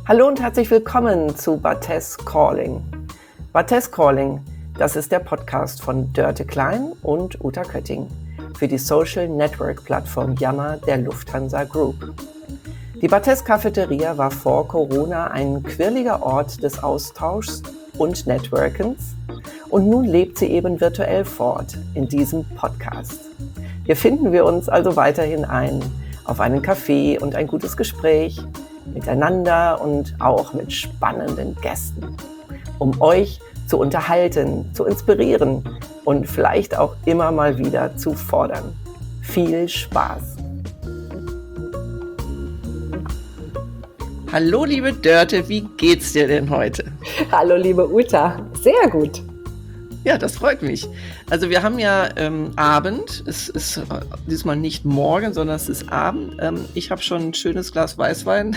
Hallo und herzlich willkommen zu Barthes Calling. Barthes Calling, das ist der Podcast von Dörte Klein und Uta Kötting für die Social Network Plattform Yammer der Lufthansa Group. Die Barthes Cafeteria war vor Corona ein quirliger Ort des Austauschs und Networkens und nun lebt sie eben virtuell fort in diesem Podcast. Hier finden wir uns also weiterhin ein auf einen Kaffee und ein gutes Gespräch miteinander und auch mit spannenden Gästen, um euch zu unterhalten, zu inspirieren und vielleicht auch immer mal wieder zu fordern. Viel Spaß! Hallo liebe Dörte, wie geht's dir denn heute? Hallo liebe Uta, sehr gut. Ja, das freut mich. Also wir haben ja Abend, es ist diesmal nicht morgen, sondern es ist Abend. Ich habe schon ein schönes Glas Weißwein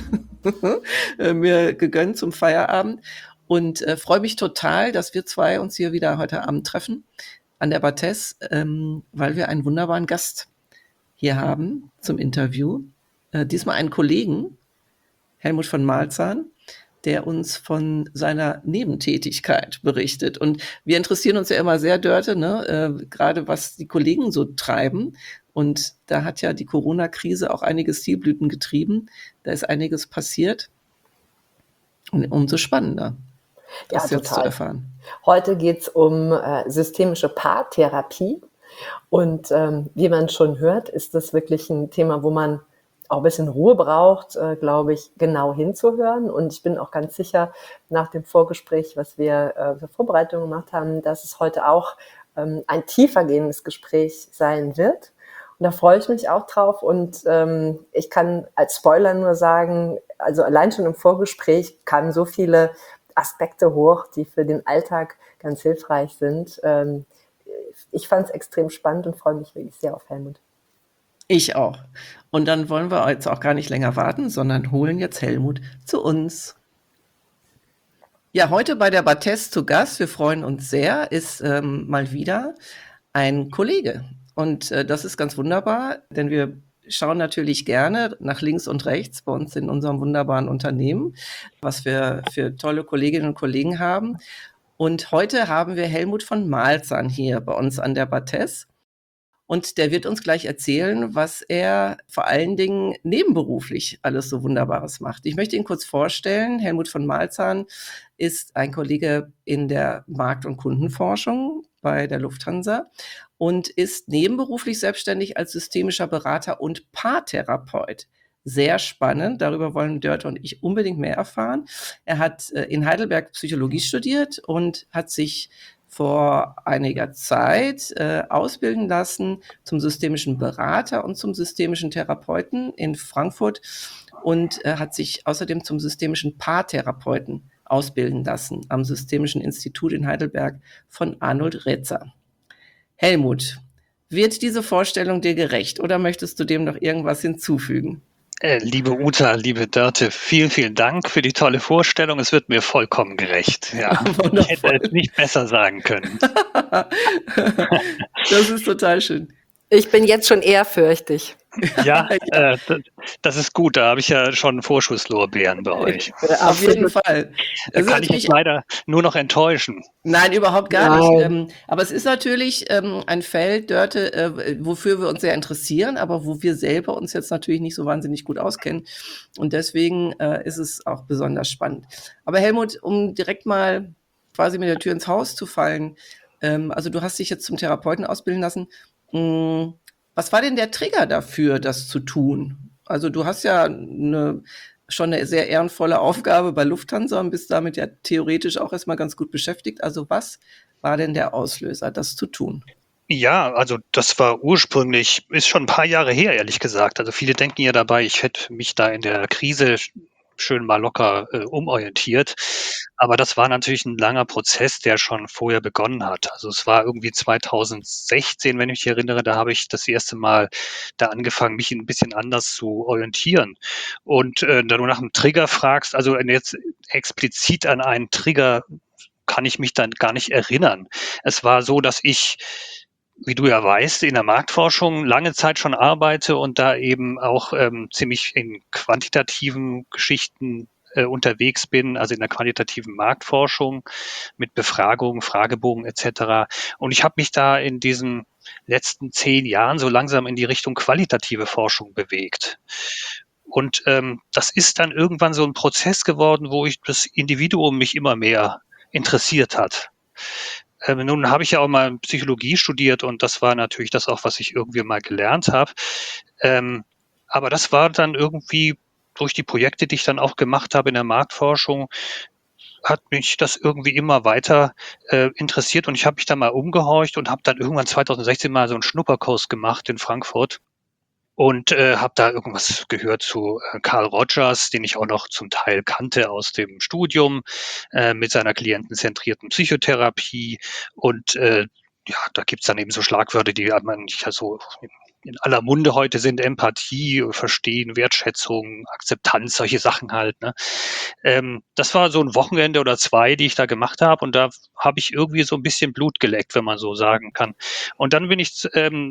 mir gegönnt zum Feierabend und freue mich total, dass wir zwei uns hier wieder heute Abend treffen an der Barthes, weil wir einen wunderbaren Gast hier haben zum Interview. Diesmal einen Kollegen, Helmut von Malzahn, der uns von seiner Nebentätigkeit berichtet. Und wir interessieren uns ja immer sehr, Dörte, gerade was die Kollegen so treiben. Und da hat ja die Corona-Krise auch einige Stilblüten getrieben. Da ist einiges passiert. Und umso spannender, das jetzt zu erfahren. Heute geht es um systemische Paartherapie. Und wie man schon hört, ist das wirklich ein Thema, wo man auch ein bisschen Ruhe braucht, glaube ich, genau hinzuhören. Und ich bin auch ganz sicher, nach dem Vorgespräch, was wir für Vorbereitungen gemacht haben, dass es heute auch ein tiefergehendes Gespräch sein wird. Und da freue ich mich auch drauf. Und ich kann als Spoiler nur sagen, also allein schon im Vorgespräch kamen so viele Aspekte hoch, die für den Alltag ganz hilfreich sind. Ich fand es extrem spannend und freue mich wirklich sehr auf Helmut. Ich auch. Und dann wollen wir jetzt auch gar nicht länger warten, sondern holen jetzt Helmut zu uns. Ja, heute bei der Barthes zu Gast, wir freuen uns sehr, ist mal wieder ein Kollege. Und das ist ganz wunderbar, denn wir schauen natürlich gerne nach links und rechts bei uns in unserem wunderbaren Unternehmen, was wir für tolle Kolleginnen und Kollegen haben. Und heute haben wir Helmut von Malzahn hier bei uns an der Barthes. Und der wird uns gleich erzählen, was er vor allen Dingen nebenberuflich alles so Wunderbares macht. Ich möchte ihn kurz vorstellen. Helmut von Malzahn ist ein Kollege in der Markt- und Kundenforschung bei der Lufthansa und ist nebenberuflich selbstständig als systemischer Berater und Paartherapeut. Sehr spannend, darüber wollen Dörte und ich unbedingt mehr erfahren. Er hat in Heidelberg Psychologie studiert und hat sich vor einiger Zeit ausbilden lassen zum systemischen Berater und zum systemischen Therapeuten in Frankfurt und hat sich außerdem zum systemischen Paartherapeuten ausbilden lassen am Systemischen Institut in Heidelberg von Arnold Rätzer. Helmut, wird diese Vorstellung dir gerecht oder möchtest du dem noch irgendwas hinzufügen? Liebe Uta, liebe Dörte, vielen, vielen Dank für die tolle Vorstellung. Es wird mir vollkommen gerecht. Ja, ich hätte es nicht besser sagen können. Das ist total schön. Ich bin jetzt schon ehrfürchtig. Ja, das ist gut. Da habe ich ja schon Vorschusslorbeeren bei euch. Auf jeden Fall. Da kann ich mich leider nur noch enttäuschen. Nein, überhaupt gar nicht. Aber es ist natürlich ein Feld, Dörte, wofür wir uns sehr interessieren, aber wo wir selber uns jetzt natürlich nicht so wahnsinnig gut auskennen. Und deswegen ist es auch besonders spannend. Aber Helmut, um direkt mal quasi mit der Tür ins Haus zu fallen, also du hast dich jetzt zum Therapeuten ausbilden lassen. Was war denn der Trigger dafür, das zu tun? Also du hast ja schon eine sehr ehrenvolle Aufgabe bei Lufthansa und bist damit ja theoretisch auch erstmal ganz gut beschäftigt. Also was war denn der Auslöser, das zu tun? Ja, also das war ursprünglich, ist schon ein paar Jahre her, ehrlich gesagt. Also viele denken ja dabei, ich hätte mich da in der Krise schön mal locker umorientiert. Aber das war natürlich ein langer Prozess, der schon vorher begonnen hat. Also es war irgendwie 2016, wenn ich mich erinnere, da habe ich das erste Mal da angefangen, mich ein bisschen anders zu orientieren. Und da du nach einem Trigger fragst, also jetzt explizit an einen Trigger kann ich mich dann gar nicht erinnern. Es war so, dass ich, wie du ja weißt, in der Marktforschung lange Zeit schon arbeite und da eben auch ziemlich in quantitativen Geschichten unterwegs bin, also in der qualitativen Marktforschung mit Befragungen, Fragebogen etc. Und ich habe mich da in diesen letzten 10 Jahren so langsam in die Richtung qualitative Forschung bewegt. Und das ist dann irgendwann so ein Prozess geworden, wo das Individuum mich immer mehr interessiert hat. Nun habe ich ja auch mal Psychologie studiert und das war natürlich das auch, was ich irgendwie mal gelernt habe. Aber das war dann irgendwie durch die Projekte, die ich dann auch gemacht habe in der Marktforschung, hat mich das irgendwie immer weiter interessiert und ich habe mich da mal umgehorcht und habe dann irgendwann 2016 mal so einen Schnupperkurs gemacht in Frankfurt und habe da irgendwas gehört zu Carl Rogers, den ich auch noch zum Teil kannte aus dem Studium, mit seiner klientenzentrierten Psychotherapie. Und ja, da gibt's dann eben so Schlagwörter, die man nicht so in aller Munde heute sind: Empathie, Verstehen, Wertschätzung, Akzeptanz, solche Sachen halt. Ne? Das war so ein Wochenende oder 2, die ich da gemacht habe. Und da habe ich irgendwie so ein bisschen Blut geleckt, wenn man so sagen kann. Und dann bin ich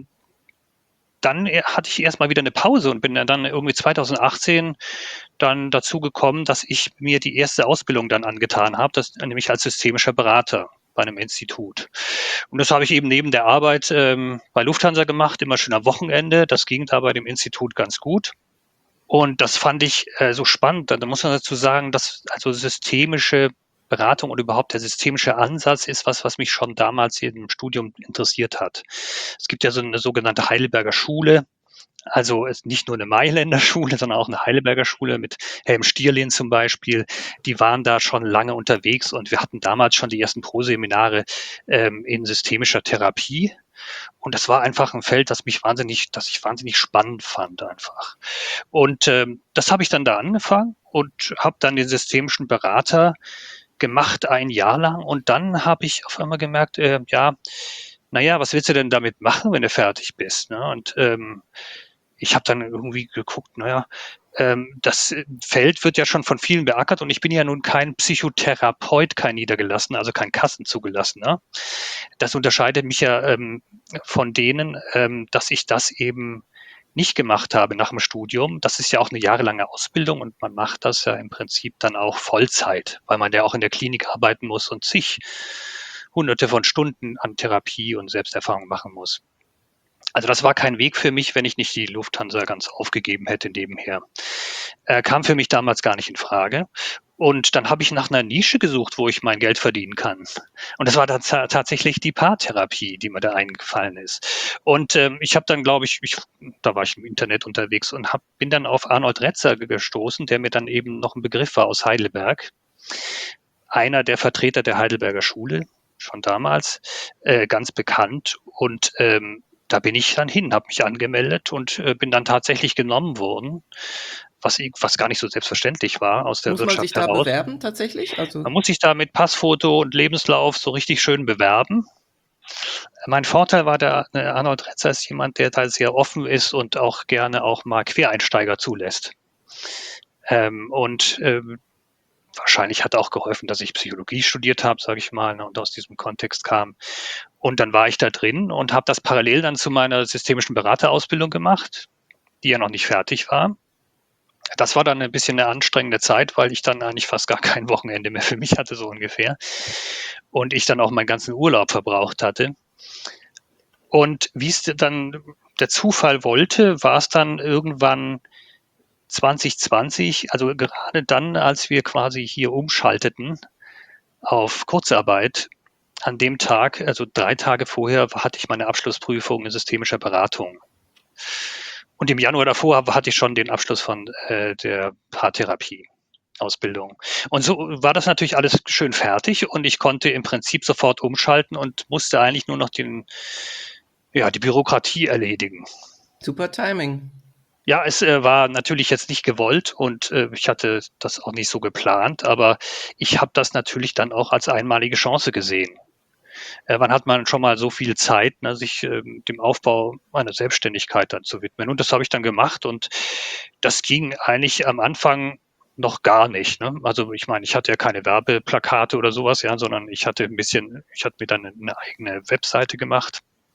dann hatte ich erstmal wieder eine Pause und bin dann irgendwie 2018 dann dazu gekommen, dass ich mir die erste Ausbildung dann angetan habe, nämlich als systemischer Berater bei einem Institut. Und das habe ich eben neben der Arbeit bei Lufthansa gemacht, immer schön am Wochenende. Das ging da bei dem Institut ganz gut. Und das fand ich so spannend. Da muss man dazu sagen, dass also systemische Beratung oder überhaupt der systemische Ansatz ist was mich schon damals im Studium interessiert hat. Es gibt ja so eine sogenannte Heidelberger Schule. Also es ist nicht nur eine Mailänder Schule, sondern auch eine Heidelberger Schule mit Helm Stierlin zum Beispiel. Die waren da schon lange unterwegs und wir hatten damals schon die ersten Pro-Seminare in systemischer Therapie. Und das war einfach ein Feld, das ich wahnsinnig spannend fand einfach. Und das habe ich dann da angefangen und habe dann den systemischen Berater gemacht 1 Jahr lang. Und dann habe ich auf einmal gemerkt, ja, naja, was willst du denn damit machen, wenn du fertig bist? Ne? Und ich habe dann irgendwie geguckt, naja, das Feld wird ja schon von vielen beackert und ich bin ja nun kein Psychotherapeut, kein Niedergelassener, also kein Kassenzugelassener. Das unterscheidet mich ja von denen, dass ich das eben nicht gemacht habe nach dem Studium. Das ist ja auch eine jahrelange Ausbildung und man macht das ja im Prinzip dann auch Vollzeit, weil man ja auch in der Klinik arbeiten muss und zig Hunderte von Stunden an Therapie und Selbsterfahrung machen muss. Also das war kein Weg für mich, wenn ich nicht die Lufthansa ganz aufgegeben hätte nebenher. Kam für mich damals gar nicht in Frage. Und dann habe ich nach einer Nische gesucht, wo ich mein Geld verdienen kann. Und das war dann tatsächlich die Paartherapie, die mir da eingefallen ist. Und ich habe dann, glaube ich, da war ich im Internet unterwegs und bin dann auf Arnold Retzer gestoßen, der mir dann eben noch ein Begriff war aus Heidelberg. Einer der Vertreter der Heidelberger Schule, schon damals, ganz bekannt. Und da bin ich dann hin, habe mich angemeldet und bin dann tatsächlich genommen worden, was gar nicht so selbstverständlich war aus der Muss man sich Wirtschaft da heraus. bewerben tatsächlich? Also Man muss sich da mit Passfoto und Lebenslauf so richtig schön bewerben. Mein Vorteil war, der Arnold Retzer ist jemand, der da sehr offen ist und auch gerne auch mal Quereinsteiger zulässt. Wahrscheinlich hat auch geholfen, dass ich Psychologie studiert habe, sage ich mal, und aus diesem Kontext kam. Und dann war ich da drin und habe das parallel dann zu meiner systemischen Beraterausbildung gemacht, die ja noch nicht fertig war. Das war dann ein bisschen eine anstrengende Zeit, weil ich dann eigentlich fast gar kein Wochenende mehr für mich hatte, so ungefähr. Und ich dann auch meinen ganzen Urlaub verbraucht hatte. Und wie es dann der Zufall wollte, war es dann irgendwann 2020, also gerade dann, als wir quasi hier umschalteten auf Kurzarbeit, an dem Tag, also 3 Tage vorher, hatte ich meine Abschlussprüfung in systemischer Beratung. Und im Januar davor hatte ich schon den Abschluss von der Paartherapie-Ausbildung. Und so war das natürlich alles schön fertig und ich konnte im Prinzip sofort umschalten und musste eigentlich nur noch die Bürokratie erledigen. super Timing. Ja, es war natürlich jetzt nicht gewollt und ich hatte das auch nicht so geplant, aber ich habe das natürlich dann auch als einmalige Chance gesehen. Wann hat man schon mal so viel Zeit, ne, sich dem Aufbau einer Selbstständigkeit dann zu widmen? Und das habe ich dann gemacht und das ging eigentlich am Anfang noch gar nicht. Ne? Also ich meine, ich hatte ja keine Werbeplakate oder sowas, ja, sondern ich hatte mir dann eine eigene Webseite gemacht,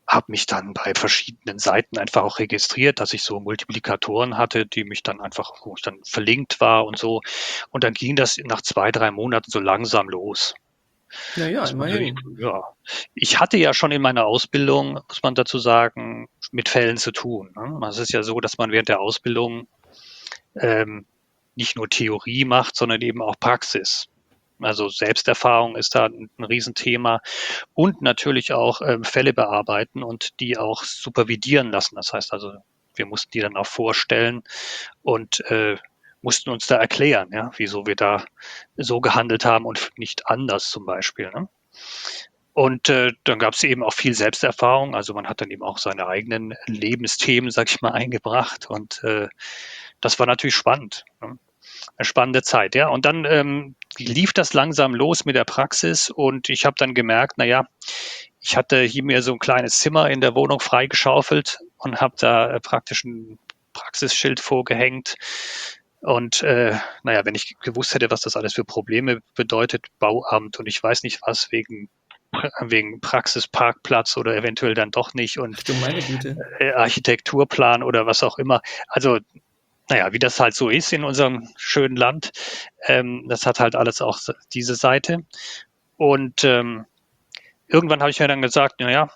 habe mich dann bei verschiedenen Seiten einfach auch registriert, dass ich so Multiplikatoren hatte, die mich dann einfach, wo ich dann verlinkt war und so. Und dann ging das nach 2, 3 Monaten so langsam los. Na ja, Dass man so, immerhin. ja, ich hatte ja schon in meiner Ausbildung, muss man dazu sagen, mit Fällen zu tun. Ne? Es ist ja so, dass man während der Ausbildung nicht nur Theorie macht, sondern eben auch Praxis. Also Selbsterfahrung ist da ein Riesenthema und natürlich auch Fälle bearbeiten und die auch supervidieren lassen. Das heißt also, wir mussten die dann auch vorstellen und mussten uns da erklären, ja, wieso wir da so gehandelt haben und nicht anders zum Beispiel. Ne? Und dann gab es eben auch viel Selbsterfahrung. Also man hat dann eben auch seine eigenen Lebensthemen, sag ich mal, eingebracht. Und das war natürlich spannend. Ne? Eine spannende Zeit, ja. Und dann lief das langsam los mit der Praxis und ich habe dann gemerkt, naja, ich hatte hier mir so ein kleines Zimmer in der Wohnung freigeschaufelt und habe da praktisch ein Praxisschild vorgehängt. Und naja, wenn ich gewusst hätte, was das alles für Probleme bedeutet, Bauamt und ich weiß nicht was, wegen Praxisparkplatz oder eventuell dann doch nicht und Ach du meine Güte. Architekturplan oder was auch immer. Also naja, wie das halt so ist in unserem schönen Land. Das hat halt alles auch diese Seite. Und irgendwann habe ich mir dann gesagt, naja,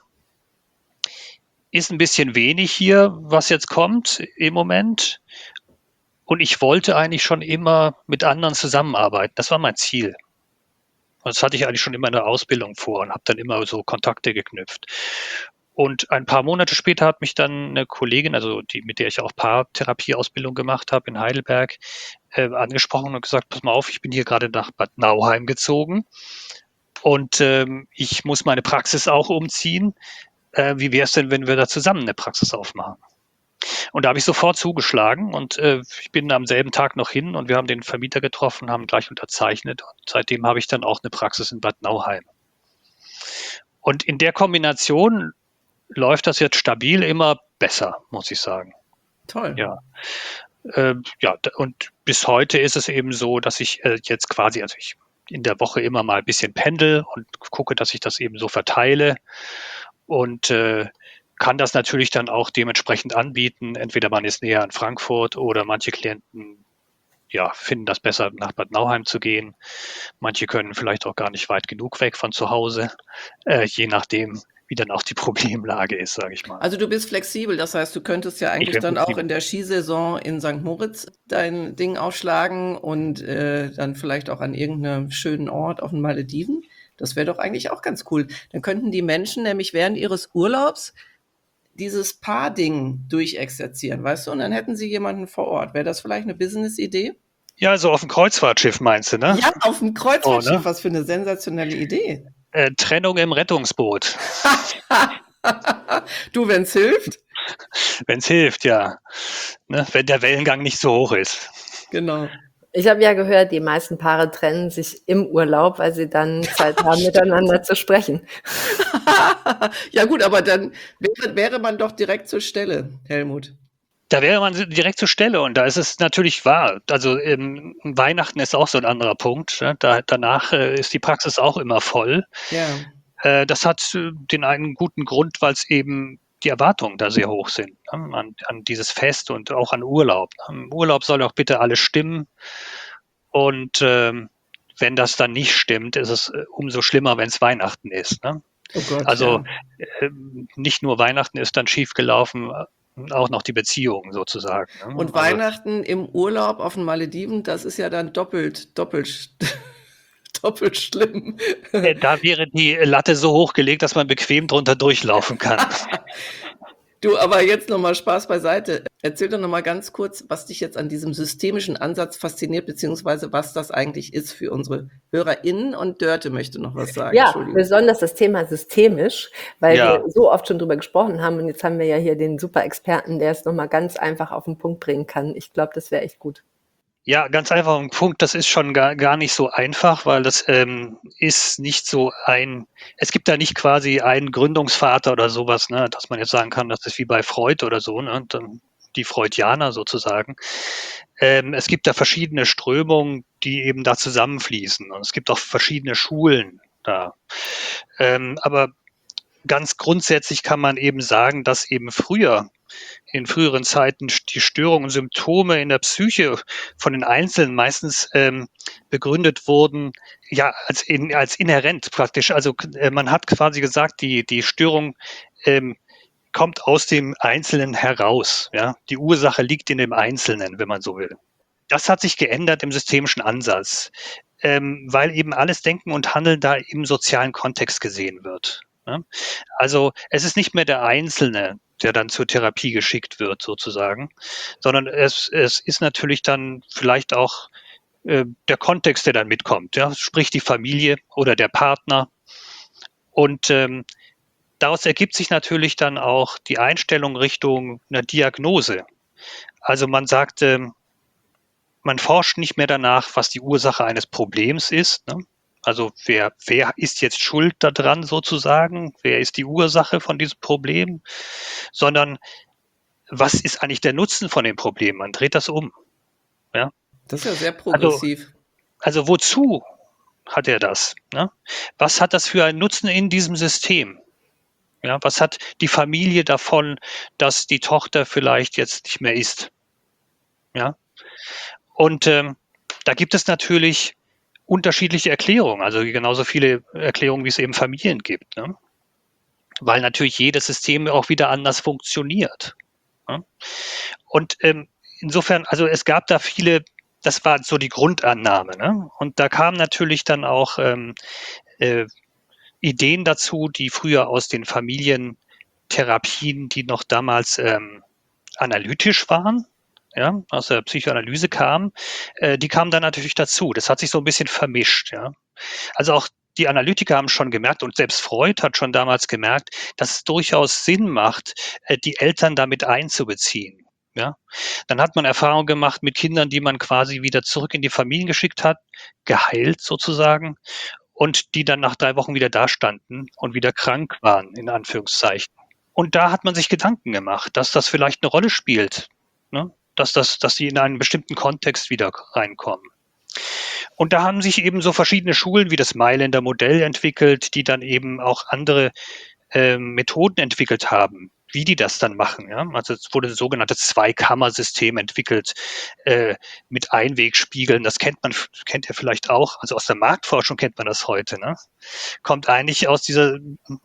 ist ein bisschen wenig hier, was jetzt kommt im Moment. Und ich wollte eigentlich schon immer mit anderen zusammenarbeiten. Das war mein Ziel. Das hatte ich eigentlich schon immer in der Ausbildung vor und habe dann immer so Kontakte geknüpft. Und ein paar Monate später hat mich dann eine Kollegin, also die, mit der ich auch Paartherapieausbildung gemacht habe in Heidelberg, angesprochen und gesagt, pass mal auf, ich bin hier gerade nach Bad Nauheim gezogen und ich muss meine Praxis auch umziehen. Wie wäre es denn, wenn wir da zusammen eine Praxis aufmachen? Und da habe ich sofort zugeschlagen und ich bin am selben Tag noch hin und wir haben den Vermieter getroffen, haben gleich unterzeichnet und seitdem habe ich dann auch eine Praxis in Bad Nauheim. Und in der Kombination läuft das jetzt stabil immer besser, muss ich sagen. Toll. Ja. Ja, und bis heute ist es eben so, dass ich jetzt quasi, also ich in der Woche immer mal ein bisschen pendel und gucke, dass ich das eben so verteile und kann das natürlich dann auch dementsprechend anbieten. Entweder man ist näher an Frankfurt oder manche Klienten ja, finden das besser, nach Bad Nauheim zu gehen. Manche können vielleicht auch gar nicht weit genug weg von zu Hause, je nachdem, wie dann auch die Problemlage ist, sage ich mal. Also du bist flexibel, das heißt, du könntest ja Ich eigentlich bin dann auch flexibel. in der Skisaison in St. Moritz dein Ding aufschlagen und dann vielleicht auch an irgendeinem schönen Ort auf den Malediven. Das wäre doch eigentlich auch ganz cool. Dann könnten die Menschen nämlich während ihres Urlaubs dieses Paar-Ding durchexerzieren, weißt du? Und dann hätten sie jemanden vor Ort. Wäre das vielleicht eine Business-Idee? Ja, so auf dem Kreuzfahrtschiff meinst du, ne? Ja, auf dem Oh, Kreuzfahrtschiff, ne? was für eine sensationelle Idee. Trennung im Rettungsboot. Du, wenn's hilft. Wenn's hilft, ja. Ne? Wenn der Wellengang nicht so hoch ist. Genau. Ich habe ja gehört, die meisten Paare trennen sich im Urlaub, weil sie dann Zeit haben, miteinander zu sprechen. Ja gut, aber dann wäre man doch direkt zur Stelle, Helmut. Da wäre man direkt zur Stelle und da ist es natürlich wahr. Also Weihnachten ist auch so ein anderer Punkt. Ne? Danach ist die Praxis auch immer voll. Ja. Das hat den einen guten Grund, weil es eben die Erwartungen da sehr hoch sind, ne? An dieses Fest und auch an Urlaub. Im Urlaub soll auch bitte alles stimmen. Und wenn das dann nicht stimmt, ist es umso schlimmer, wenn es Weihnachten ist. Ne? Oh Gott, Also ja. nicht nur Weihnachten ist dann schiefgelaufen, auch noch die Beziehung sozusagen. Ne? Und Also, Weihnachten im Urlaub auf den Malediven, das ist ja dann doppelt schlimm. da wäre die Latte so hochgelegt, dass man bequem drunter durchlaufen kann. Du, aber jetzt nochmal Spaß beiseite. Erzähl doch nochmal ganz kurz, was dich jetzt an diesem systemischen Ansatz fasziniert, beziehungsweise was das eigentlich ist für unsere HörerInnen. Und Dörte möchte noch was sagen. Ja, Entschuldigung. besonders das Thema systemisch, weil Ja. wir so oft schon drüber gesprochen haben und jetzt haben wir ja hier den Super-Experten, der es nochmal ganz einfach auf den Punkt bringen kann. Ich glaube, das wäre echt gut. Ja, ganz einfach ein Punkt, das ist schon gar nicht so einfach, weil das ist nicht so es gibt da nicht quasi einen Gründungsvater oder sowas, ne, dass man jetzt sagen kann, das ist wie bei Freud oder so, ne, die Freudianer sozusagen. Es gibt da verschiedene Strömungen, die eben da zusammenfließen und es gibt auch verschiedene Schulen da. Aber ganz grundsätzlich kann man eben sagen, dass eben in früheren Zeiten die Störungen und Symptome in der Psyche von den Einzelnen meistens begründet wurden, ja, als inhärent praktisch. Also man hat quasi gesagt, die Störung kommt aus dem Einzelnen heraus. Ja? Die Ursache liegt in dem Einzelnen, wenn man so will. Das hat sich geändert im systemischen Ansatz, weil eben alles Denken und Handeln da im sozialen Kontext gesehen wird. Ja? Also es ist nicht mehr der Einzelne, der dann zur Therapie geschickt wird, sozusagen, sondern es ist natürlich dann vielleicht auch der Kontext, der dann mitkommt, ja? Sprich die Familie oder der Partner. Und daraus ergibt sich natürlich dann auch die Einstellung Richtung einer Diagnose. Also man sagt, man forscht nicht mehr danach, was die Ursache eines Problems ist. Ne? Also wer ist jetzt schuld daran sozusagen? Wer ist die Ursache von diesem Problem? Sondern was ist eigentlich der Nutzen von dem Problem? Man dreht das um. Ja? Das ist ja sehr progressiv. Also wozu hat er das? Ne? Was hat das für einen Nutzen in diesem System? Ja, was hat die Familie davon, dass die Tochter vielleicht jetzt nicht mehr isst? Ja, und da gibt es natürlich unterschiedliche Erklärungen, also genauso viele Erklärungen, wie es eben Familien gibt, ne? Weil natürlich jedes System auch wieder anders funktioniert. Ne? Und insofern, also es gab da viele, das war so die Grundannahme, ne? Und da kamen natürlich dann auch Ideen dazu, die früher aus den Familientherapien, die noch damals analytisch waren, ja, aus der Psychoanalyse kamen, die kamen dann natürlich dazu. Das hat sich so ein bisschen vermischt. Ja. Also auch die Analytiker haben schon gemerkt und selbst Freud hat schon damals gemerkt, dass es durchaus Sinn macht, die Eltern damit einzubeziehen. Ja. Dann hat man Erfahrung gemacht mit Kindern, die man quasi wieder zurück in die Familien geschickt hat, geheilt sozusagen, und die dann nach 3 Wochen wieder dastanden und wieder krank waren, in Anführungszeichen. Und da hat man sich Gedanken gemacht, dass das vielleicht eine Rolle spielt, ne? Dass die in einen bestimmten Kontext wieder reinkommen. Und da haben sich eben so verschiedene Schulen wie das Mailänder Modell entwickelt, die dann eben auch andere Methoden entwickelt haben, wie die das dann machen. Ja? Also es wurde ein sogenanntes Zweikammersystem entwickelt mit Einwegspiegeln. Das kennt ihr vielleicht auch. Also aus der Marktforschung kennt man das heute. Ne? Kommt eigentlich aus der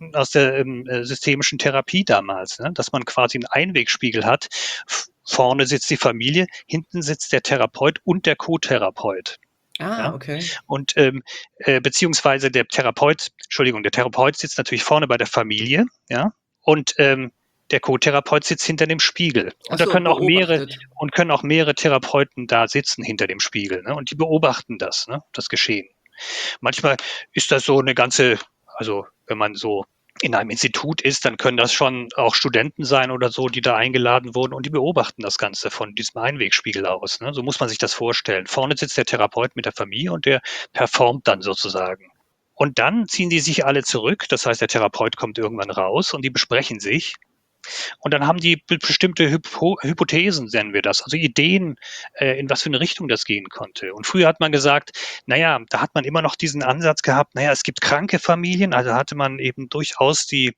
systemischen Therapie damals, ne? Dass man quasi einen Einwegspiegel hat. Vorne sitzt die Familie, hinten sitzt der Therapeut und der Co-Therapeut. Ja? Okay. Und beziehungsweise der Therapeut sitzt natürlich vorne bei der Familie, ja, und der Co-Therapeut sitzt hinter dem Spiegel. Und da können auch mehrere Therapeuten da sitzen hinter dem Spiegel, ne? Und die beobachten das, ne? Das Geschehen. Manchmal ist das so also wenn man so in einem Institut ist, dann können das schon auch Studenten sein oder so, die da eingeladen wurden und die beobachten das Ganze von diesem Einwegspiegel aus. Ne? So muss man sich das vorstellen. Vorne sitzt der Therapeut mit der Familie und der performt dann sozusagen. Und dann ziehen die sich alle zurück. Das heißt, der Therapeut kommt irgendwann raus und die besprechen sich. Und dann haben die bestimmte Hypothesen, nennen wir das, also Ideen, in was für eine Richtung das gehen konnte. Und früher hat man gesagt, naja, da hat man immer noch diesen Ansatz gehabt, naja, es gibt kranke Familien, also hatte man eben durchaus die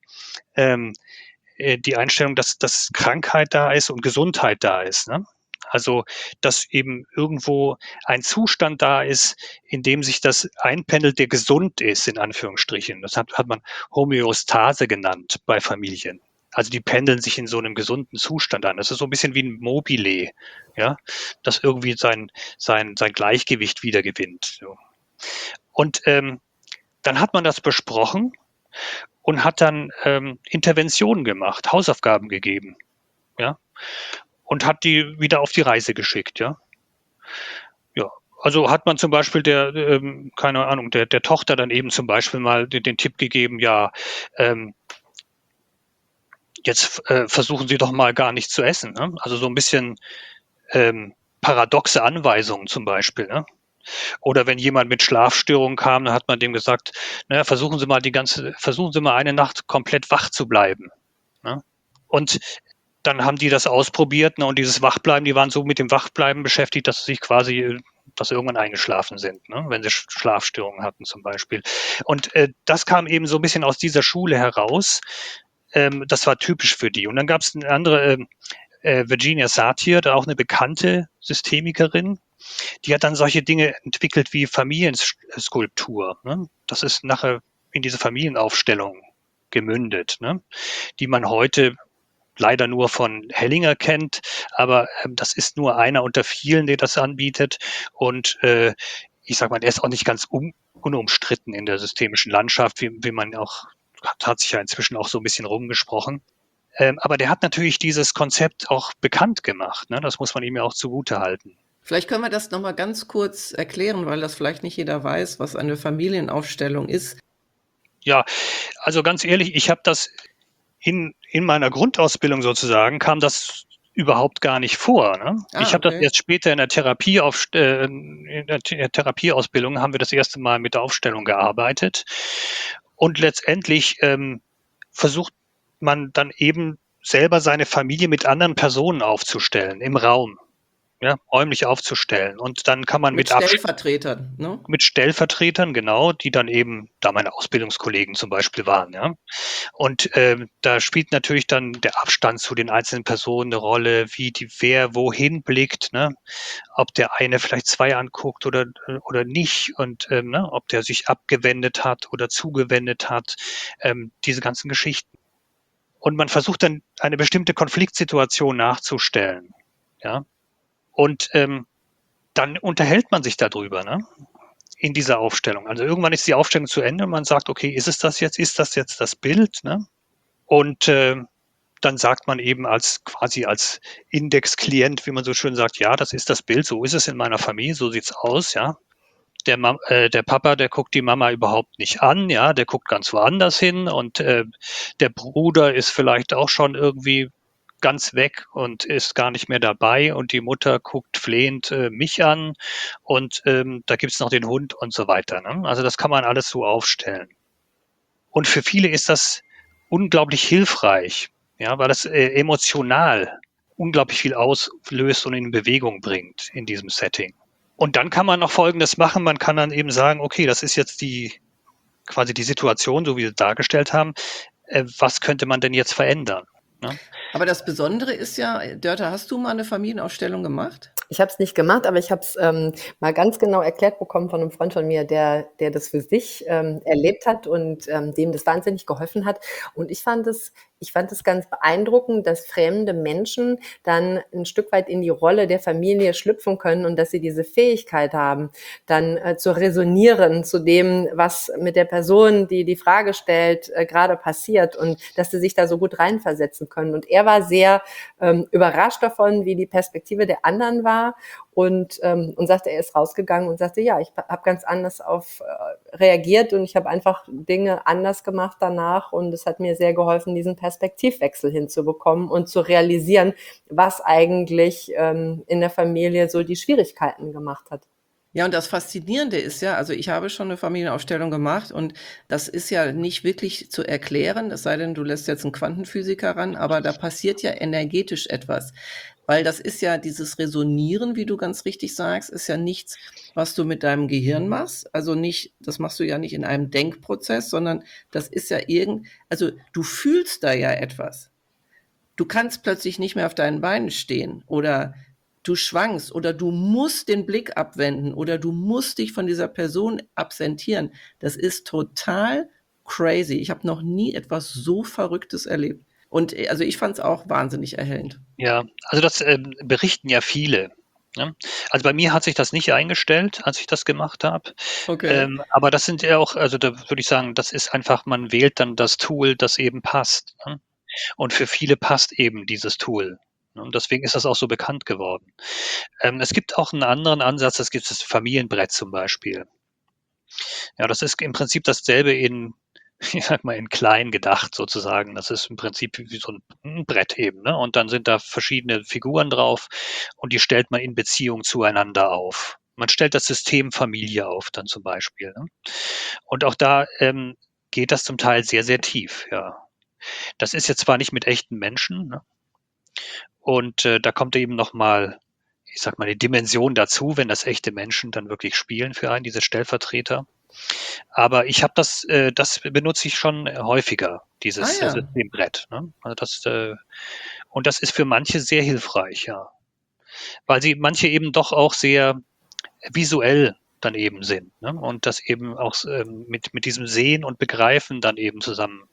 Einstellung, dass Krankheit da ist und Gesundheit da ist. Ne? Also, dass eben irgendwo ein Zustand da ist, in dem sich das einpendelt, der gesund ist, in Anführungsstrichen. Das hat man Homöostase genannt bei Familien. Also die pendeln sich in so einem gesunden Zustand an. Das ist so ein bisschen wie ein Mobile, ja, das irgendwie sein Gleichgewicht wieder gewinnt. So. Und dann hat man das besprochen und hat dann Interventionen gemacht, Hausaufgaben gegeben, ja, und hat die wieder auf die Reise geschickt, ja. Ja, also hat man zum Beispiel der Tochter dann eben zum Beispiel mal den Tipp gegeben, ja, jetzt versuchen Sie doch mal gar nicht zu essen. Ne? Also so ein bisschen paradoxe Anweisungen zum Beispiel. Ne? Oder wenn jemand mit Schlafstörungen kam, dann hat man dem gesagt, naja, versuchen Sie mal eine Nacht komplett wach zu bleiben. Ne? Und dann haben die das ausprobiert, ne, und dieses Wachbleiben, die waren so mit dem Wachbleiben beschäftigt, dass sie sich quasi dass sie irgendwann eingeschlafen sind, ne? Wenn sie Schlafstörungen hatten zum Beispiel. Und das kam eben so ein bisschen aus dieser Schule heraus. Das war typisch für die. Und dann gab es eine andere, Virginia Satir, da auch eine bekannte Systemikerin, die hat dann solche Dinge entwickelt wie Familienskulptur. Ne? Das ist nachher in diese Familienaufstellung gemündet, ne? Die man heute leider nur von Hellinger kennt, aber das ist nur einer unter vielen, der das anbietet. Und ich sag mal, der ist auch nicht ganz unumstritten in der systemischen Landschaft, wie man auch, hat sich ja inzwischen auch so ein bisschen rumgesprochen. Aber der hat natürlich dieses Konzept auch bekannt gemacht. Ne? Das muss man ihm ja auch zugute halten. Vielleicht können wir das nochmal ganz kurz erklären, weil das vielleicht nicht jeder weiß, was eine Familienaufstellung ist. Ja, also ganz ehrlich, ich habe das in meiner Grundausbildung sozusagen, kam das überhaupt gar nicht vor. Ne? Ich habe das erst später in der Therapieausbildung haben wir das erste Mal mit der Aufstellung gearbeitet. Und letztendlich versucht man dann eben selber seine Familie mit anderen Personen aufzustellen im Raum. Ja, räumlich aufzustellen. Und dann kann man mit Stellvertretern, ne? Mit Stellvertretern, genau, die dann eben da meine Ausbildungskollegen zum Beispiel waren, ja. Und da spielt natürlich dann der Abstand zu den einzelnen Personen eine Rolle, wer wohin blickt, ne? Ob der eine vielleicht zwei anguckt oder nicht und ne? Ob der sich abgewendet hat oder zugewendet hat, diese ganzen Geschichten. Und man versucht dann eine bestimmte Konfliktsituation nachzustellen, ja. Und dann unterhält man sich darüber, ne? In dieser Aufstellung. Also irgendwann ist die Aufstellung zu Ende und man sagt, okay, ist das jetzt das Bild? Ne? Und dann sagt man eben quasi als Indexklient, wie man so schön sagt, ja, das ist das Bild, so ist es in meiner Familie, so sieht's aus, ja. Der Papa, der guckt die Mama überhaupt nicht an, ja, der guckt ganz woanders hin und der Bruder ist vielleicht auch schon irgendwie ganz weg und ist gar nicht mehr dabei und die Mutter guckt flehend mich an und da gibt's noch den Hund und so weiter. Ne? Also das kann man alles so aufstellen. Und für viele ist das unglaublich hilfreich, ja, weil das emotional unglaublich viel auslöst und in Bewegung bringt in diesem Setting. Und dann kann man noch Folgendes machen, man kann dann eben sagen, okay, das ist jetzt quasi die Situation, so wie wir dargestellt haben, was könnte man denn jetzt verändern? Ne? Aber das Besondere ist ja, Dörte, hast du mal eine Familienaufstellung gemacht? Ich habe es nicht gemacht, aber ich habe es mal ganz genau erklärt bekommen von einem Freund von mir, der das für sich erlebt hat und dem das wahnsinnig geholfen hat. Und ich fand es ganz beeindruckend, dass fremde Menschen dann ein Stück weit in die Rolle der Familie schlüpfen können und dass sie diese Fähigkeit haben, dann zu resonieren zu dem, was mit der Person, die die Frage stellt, gerade passiert und dass sie sich da so gut reinversetzen können. Und er war sehr überrascht davon, wie die Perspektive der anderen war und sagte, er ist rausgegangen und sagte, ja, ich habe ganz anders reagiert und ich habe einfach Dinge anders gemacht danach und es hat mir sehr geholfen, diesen Perspektivwechsel hinzubekommen und zu realisieren, was eigentlich in der Familie so die Schwierigkeiten gemacht hat. Ja, und das Faszinierende ist ja, also ich habe schon eine Familienaufstellung gemacht und das ist ja nicht wirklich zu erklären, es sei denn, du lässt jetzt einen Quantenphysiker ran, aber da passiert ja energetisch etwas. Weil das ist ja dieses Resonieren, wie du ganz richtig sagst, ist ja nichts, was du mit deinem Gehirn machst. Also nicht, das machst du ja nicht in einem Denkprozess, sondern das ist ja also du fühlst da ja etwas. Du kannst plötzlich nicht mehr auf deinen Beinen stehen oder du schwankst oder du musst den Blick abwenden oder du musst dich von dieser Person absentieren. Das ist total crazy. Ich habe noch nie etwas so Verrücktes erlebt. Und also ich fand es auch wahnsinnig erhellend. Ja, also das berichten ja viele. Ne? Also bei mir hat sich das nicht eingestellt, als ich das gemacht habe. Okay. Aber das sind ja auch, also da würde ich sagen, das ist einfach, man wählt dann das Tool, das eben passt. Ne? Und für viele passt eben dieses Tool. Ne? Und deswegen ist das auch so bekannt geworden. Es gibt auch einen anderen Ansatz, das gibt das Familienbrett zum Beispiel. Ja, das ist im Prinzip dasselbe ich sag mal, in klein gedacht sozusagen. Das ist im Prinzip wie so ein Brett eben, ne? Und dann sind da verschiedene Figuren drauf und die stellt man in Beziehung zueinander auf. Man stellt das System Familie auf dann zum Beispiel, ne? Und auch da geht das zum Teil sehr, sehr tief, ja. Das ist jetzt zwar nicht mit echten Menschen, ne? Und da kommt eben noch mal ich sag mal, eine Dimension dazu, wenn das echte Menschen dann wirklich spielen für einen, diese Stellvertreter. Aber ich habe das benutze ich schon häufiger, Ah dieses ja. Systembrett, ne? Also und das ist für manche sehr hilfreich, ja. Weil sie manche eben doch auch sehr visuell dann eben sind, ne? Und das eben auch mit diesem Sehen und Begreifen dann eben zusammen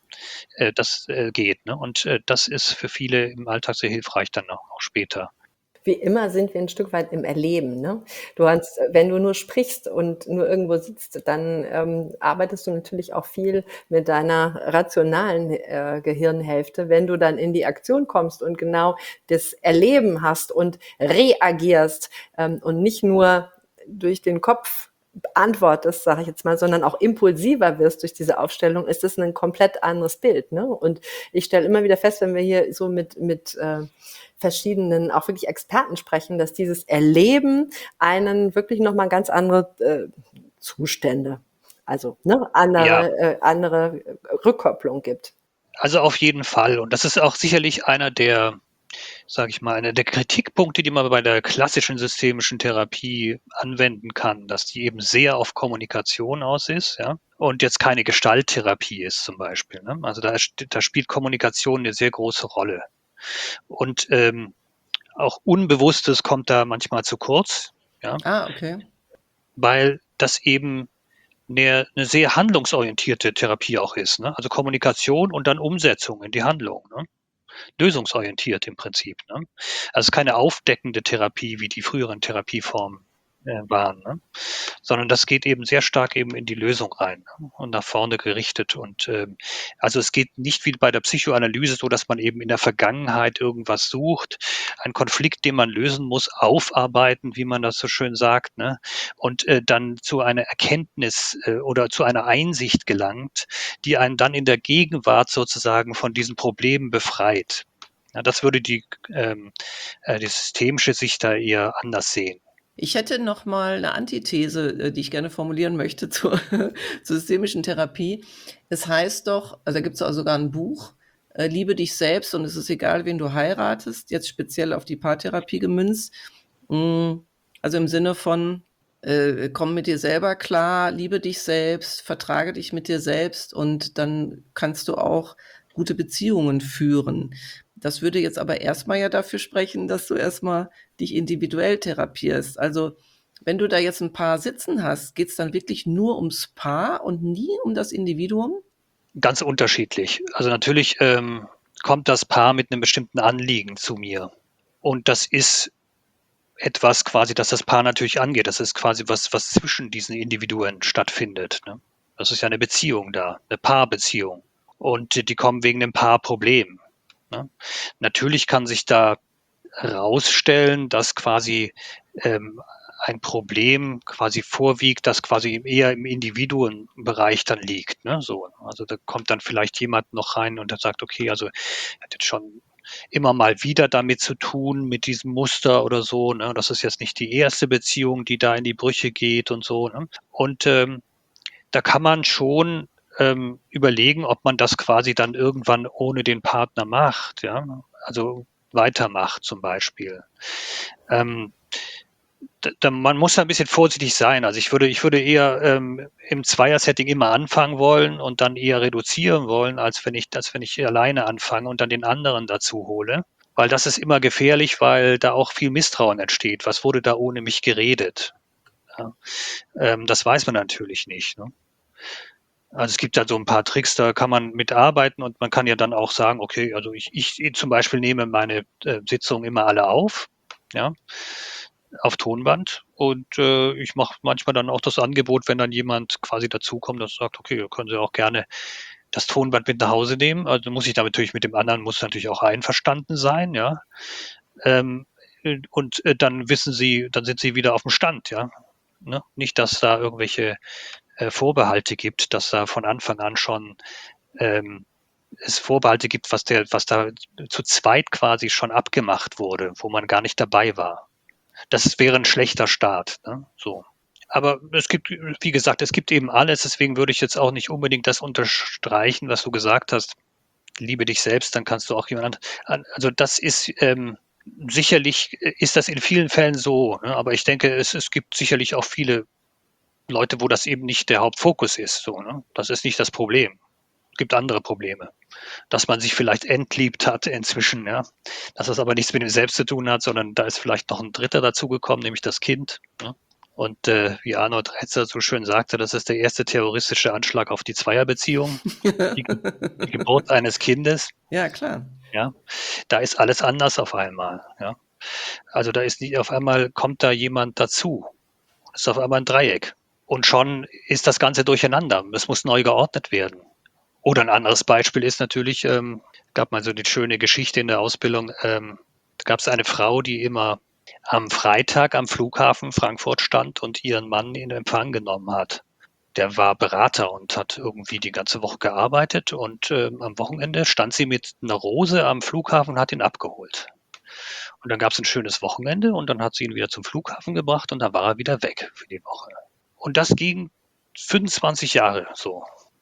geht, ne? Und das ist für viele im Alltag sehr hilfreich dann auch später. Wie immer sind wir ein Stück weit im Erleben, ne? Du hast wenn du nur sprichst und nur irgendwo sitzt, dann, arbeitest du natürlich auch viel mit deiner rationalen, Gehirnhälfte. Wenn du dann in die Aktion kommst und genau das Erleben hast und reagierst, und nicht nur durch den Kopf antwortest, sage ich jetzt mal, sondern auch impulsiver wirst durch diese Aufstellung, ist das ein komplett anderes Bild, ne? Und ich stelle immer wieder fest, wenn wir hier so mit verschiedenen, auch wirklich Experten sprechen, dass dieses Erleben einen wirklich nochmal ganz andere Zustände, also ne, Ja, andere Rückkopplung gibt. also auf jeden Fall. Und das ist auch sicherlich einer der, sage ich mal, einer der Kritikpunkte, die man bei der klassischen systemischen Therapie anwenden kann, dass die eben sehr auf Kommunikation aus ist, ja, und jetzt keine Gestalttherapie ist zum Beispiel, ne? Also da spielt Kommunikation eine sehr große Rolle. Und auch Unbewusstes kommt da manchmal zu kurz, ja, Ah, okay. weil das eben eine sehr handlungsorientierte Therapie auch ist, ne? Also Kommunikation und dann Umsetzung in die Handlung, ne? Lösungsorientiert im Prinzip, ne? Also keine aufdeckende Therapie, wie die früheren Therapieformen waren, ne? Sondern das geht eben sehr stark eben in die Lösung rein, ne? Und nach vorne gerichtet. Und also es geht nicht wie bei der Psychoanalyse so, dass man eben in der Vergangenheit irgendwas sucht, einen Konflikt, den man lösen muss, aufarbeiten, wie man das so schön sagt, ne? Und dann zu einer Erkenntnis oder zu einer Einsicht gelangt, die einen dann in der Gegenwart sozusagen von diesen Problemen befreit. Ja, das würde die systemische Sicht da eher anders sehen. Ich hätte noch mal eine Antithese, die ich gerne formulieren möchte zur systemischen Therapie. Es heißt doch, also da gibt es auch sogar ein Buch, Liebe dich selbst und es ist egal, wen du heiratest, jetzt speziell auf die Paartherapie gemünzt. Also im Sinne von, komm mit dir selber klar, liebe dich selbst, vertrage dich mit dir selbst und dann kannst du auch gute Beziehungen führen. Das würde jetzt aber erstmal ja dafür sprechen, dass du erstmal dich individuell therapierst. Also wenn du da jetzt ein Paar sitzen hast, geht es dann wirklich nur ums Paar und nie um das Individuum? Ganz unterschiedlich. Also natürlich kommt das Paar mit einem bestimmten Anliegen zu mir. Und das ist etwas quasi, das das Paar natürlich angeht. Das ist quasi was zwischen diesen Individuen stattfindet, ne? Das ist ja eine Beziehung da, eine Paarbeziehung. Und die kommen wegen einem Paarproblem, ne? Natürlich kann sich da rausstellen, dass quasi ein Problem quasi vorwiegt, das quasi eher im Individuenbereich dann liegt, ne? So, also da kommt dann vielleicht jemand noch rein und dann sagt, okay, also er hat jetzt schon immer mal wieder damit zu tun, mit diesem Muster oder so, ne? Das ist jetzt nicht die erste Beziehung, die da in die Brüche geht und so, ne? Und da kann man schon überlegen, ob man das quasi dann irgendwann ohne den Partner macht, ja, also weitermacht zum Beispiel. Ähm, man muss da ein bisschen vorsichtig sein. Also ich würde eher im Zweier-Setting immer anfangen wollen und dann eher reduzieren wollen, als wenn ich alleine anfange und dann den anderen dazu hole. Weil das ist immer gefährlich, weil da auch viel Misstrauen entsteht. Was wurde da ohne mich geredet? Ja, das weiß man natürlich nicht, ne? Also es gibt da so ein paar Tricks, da kann man mitarbeiten und man kann ja dann auch sagen, okay, also ich zum Beispiel nehme meine Sitzungen immer alle auf, ja, auf Tonband und ich mache manchmal dann auch das Angebot, wenn dann jemand quasi dazukommt, das sagt, okay, können Sie auch gerne das Tonband mit nach Hause nehmen. Also muss ich da natürlich mit dem anderen muss natürlich auch einverstanden sein, ja. Ähm, und dann wissen Sie, dann sind Sie wieder auf dem Stand, ja. Ne? Nicht, dass da irgendwelche Vorbehalte gibt, dass da von Anfang an schon ähm, es Vorbehalte gibt, was da zu zweit quasi schon abgemacht wurde, wo man gar nicht dabei war. Das wäre ein schlechter Start, ne? So. Aber es gibt, wie gesagt, es gibt eben alles, deswegen würde ich jetzt auch nicht unbedingt das unterstreichen, was du gesagt hast. Liebe dich selbst, dann kannst du auch jemand an. Also das ist sicherlich ist das in vielen Fällen so, ne? Aber ich denke, es gibt sicherlich auch viele Leute, wo das eben nicht der Hauptfokus ist, so, ne? Das ist nicht das Problem. Es gibt andere Probleme. Dass man sich vielleicht entliebt hat inzwischen, ja. Dass das aber nichts mit dem Selbst zu tun hat, sondern da ist vielleicht noch ein Dritter dazugekommen, nämlich das Kind, ne? Und wie Arnold Retzer so schön sagte, das ist der erste terroristische Anschlag auf die Zweierbeziehung, die Geburt eines Kindes, Ja, klar. ja. Da ist alles anders auf einmal, ja. Also da ist nicht, auf einmal kommt da jemand dazu. Es ist auf einmal ein Dreieck. Und schon ist das Ganze durcheinander. Es muss neu geordnet werden. Oder ein anderes Beispiel ist natürlich, gab mal so eine schöne Geschichte in der Ausbildung, da gab es eine Frau, die immer am Freitag am Flughafen Frankfurt stand und ihren Mann in Empfang genommen hat. Der war Berater und hat irgendwie die ganze Woche gearbeitet und am Wochenende stand sie mit einer Rose am Flughafen und hat ihn abgeholt. Und dann gab es ein schönes Wochenende und dann hat sie ihn wieder zum Flughafen gebracht und dann war er wieder weg für die Woche. Und das ging 25 Jahre so.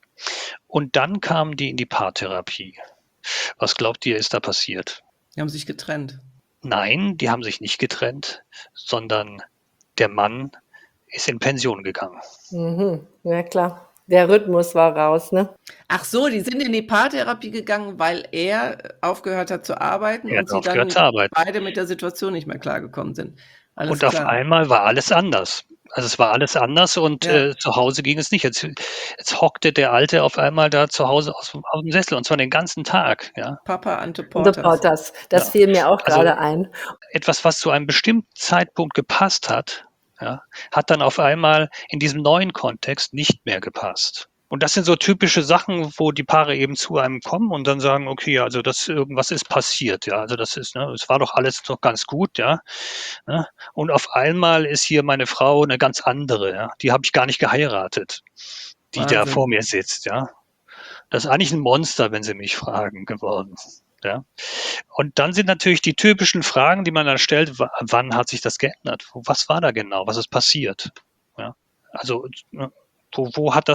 Und dann kamen die in die Paartherapie. Was glaubt ihr, ist da passiert? Die haben sich getrennt. Nein, die haben sich nicht getrennt, sondern der Mann ist in Pension gegangen. Mhm. Ja, klar. Der Rhythmus war raus, ne? Ach so, die sind in die Paartherapie gegangen, weil er aufgehört hat zu arbeiten Er und hat sie aufgehört dann zu arbeiten. beide mit der Situation nicht mehr klargekommen sind. Alles Und auf klar. einmal war alles anders. Also es war alles anders und Ja. zu Hause ging es nicht. Jetzt hockte der Alte auf einmal da zu Hause aus dem Sessel und zwar den ganzen Tag. Ja, Papa Ante The Porters. Porters, das ja. fiel mir auch Also gerade ein. etwas, was zu einem bestimmten Zeitpunkt gepasst hat, ja, hat dann auf einmal in diesem neuen Kontext nicht mehr gepasst. Und das sind so typische Sachen, wo die Paare eben zu einem kommen und dann sagen, okay, also das irgendwas ist passiert, ja. Also das ist, ne, es war doch alles doch ganz gut, ja. Ne? Und auf einmal ist hier meine Frau eine ganz andere, ja. Die habe ich gar nicht geheiratet, die da vor Wahnsinn. mir sitzt, ja. Das ist eigentlich ein Monster, wenn Sie mich fragen, geworden. Ja. Und dann sind natürlich die typischen Fragen, die man dann stellt, wann hat sich das geändert? Was war da genau? Was ist passiert? Ja. Also ne, wo hat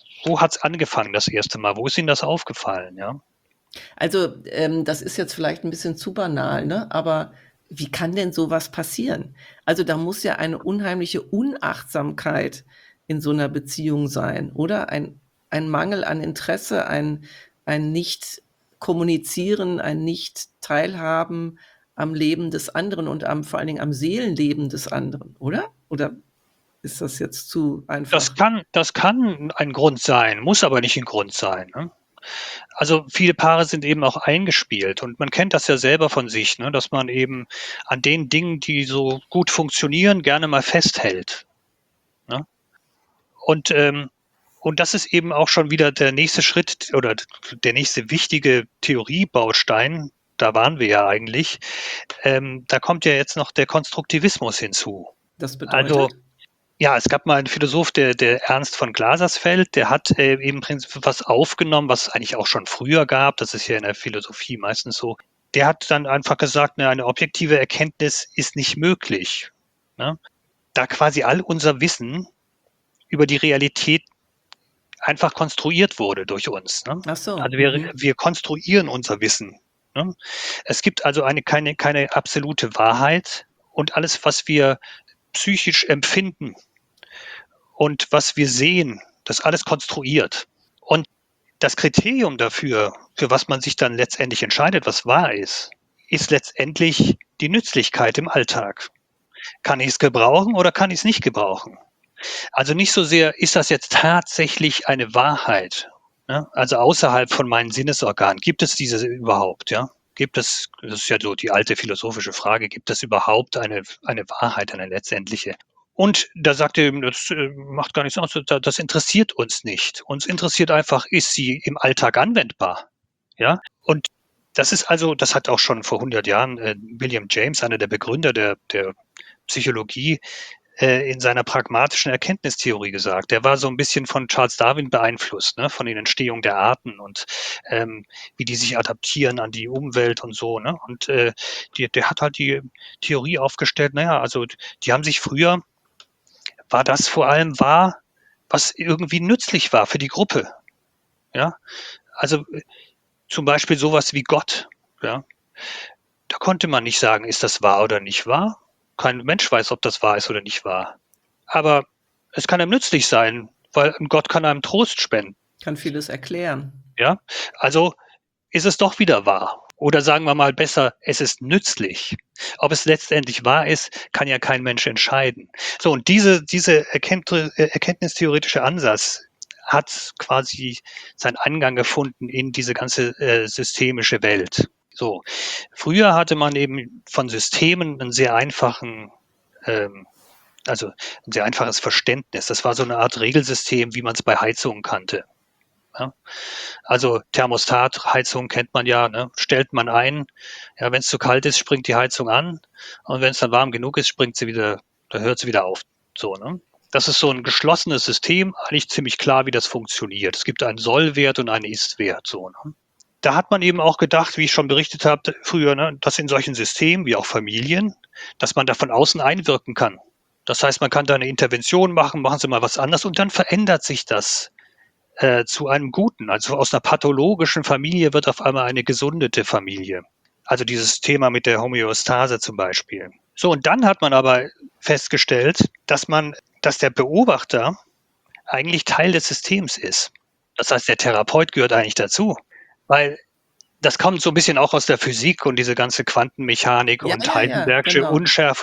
es angefangen das erste Mal? Wo ist Ihnen das aufgefallen? Ja. Also, das ist jetzt vielleicht ein bisschen zu banal, ne? Aber wie kann denn sowas passieren? Also, da muss ja eine unheimliche Unachtsamkeit in so einer Beziehung sein, oder? Ein Mangel an Interesse, ein Nicht-Kommunizieren, ein Nicht-Teilhaben am Leben des anderen und vor allen Dingen am Seelenleben des anderen, oder? Oder ist das jetzt zu einfach? Das kann ein Grund sein, muss aber nicht ein Grund sein. Ne? Also viele Paare sind eben auch eingespielt und man kennt das ja selber von sich, ne, dass man eben an den Dingen, die so gut funktionieren, gerne mal festhält. Ne? Und, und das ist eben auch schon wieder der nächste Schritt oder der nächste wichtige Theoriebaustein. Da waren wir ja eigentlich. Da kommt ja jetzt noch der Konstruktivismus hinzu. Das Also bedeutet? ja, es gab mal einen Philosoph, der Ernst von Glasersfeld, der hat eben im Prinzip was aufgenommen, was es eigentlich auch schon früher gab. Das ist ja in der Philosophie meistens so. Der hat dann einfach gesagt, ne, eine objektive Erkenntnis ist nicht möglich. Ne? Da quasi all unser Wissen über die Realität einfach konstruiert wurde durch uns. Ne? Ach so. Also Mhm. wir konstruieren unser Wissen. Ne? Es gibt also keine absolute Wahrheit und alles, was wir psychisch empfinden und was wir sehen, das alles konstruiert. Und das Kriterium dafür, für was man sich dann letztendlich entscheidet, was wahr ist letztendlich die Nützlichkeit im Alltag. Kann ich es gebrauchen oder kann ich es nicht gebrauchen? Also nicht so sehr, ist das jetzt tatsächlich eine Wahrheit? Ja? Also außerhalb von meinen Sinnesorganen. Gibt es diese überhaupt? Ja? Gibt es, das ist ja so die alte philosophische Frage, gibt es überhaupt eine Wahrheit, eine letztendliche? Und da sagt er eben, das macht gar nichts aus, das interessiert uns nicht. Uns interessiert einfach, ist sie im Alltag anwendbar? Ja? Und das ist also, das hat auch schon vor 100 Jahren William James, einer der Begründer der Psychologie, in seiner pragmatischen Erkenntnistheorie gesagt. Der war so ein bisschen von Charles Darwin beeinflusst, ne, von den Entstehung der Arten und wie die sich adaptieren an die Umwelt und so. Ne? Und der hat halt die Theorie aufgestellt, naja, also die haben sich früher, war das vor allem wahr, was irgendwie nützlich war für die Gruppe. Ja, also zum Beispiel sowas wie Gott. Ja, Da konnte man nicht sagen, ist das wahr oder nicht wahr? Kein Mensch weiß, ob das wahr ist oder nicht wahr. Aber es kann einem nützlich sein, weil Gott kann einem Trost spenden. Kann vieles erklären. Ja, also ist es doch wieder wahr. Oder sagen wir mal besser, es ist nützlich. Ob es letztendlich wahr ist, kann ja kein Mensch entscheiden. So, und diese erkenntnistheoretische Ansatz hat quasi seinen Eingang gefunden in diese ganze systemische Welt. So, früher hatte man eben von Systemen einen sehr einfachen also ein sehr einfaches Verständnis. Das war so eine Art Regelsystem, wie man es bei Heizungen kannte. Ja? Also Thermostat, Heizung kennt man ja, ne? Stellt man ein. Ja, wenn es zu kalt ist, springt die Heizung an. Und wenn es dann warm genug ist, springt sie wieder, da hört sie wieder auf. So, ne? Das ist so ein geschlossenes System, eigentlich ziemlich klar, wie das funktioniert. Es gibt einen Soll-Wert und einen Ist-Wert. So, ne? Da hat man eben auch gedacht, wie ich schon berichtet habe früher, ne, dass in solchen Systemen, wie auch Familien, dass man da von außen einwirken kann. Das heißt, man kann da eine Intervention machen, machen Sie mal was anderes und dann verändert sich das zu einem Guten. Also aus einer pathologischen Familie wird auf einmal eine gesundete Familie. Also dieses Thema mit der Homöostase zum Beispiel. So, und dann hat man aber festgestellt, dass der Beobachter eigentlich Teil des Systems ist. Das heißt, der Therapeut gehört eigentlich dazu, weil das kommt so ein bisschen auch aus der Physik und diese ganze Quantenmechanik Ja, und ja, ja, Heisenbergsche genau.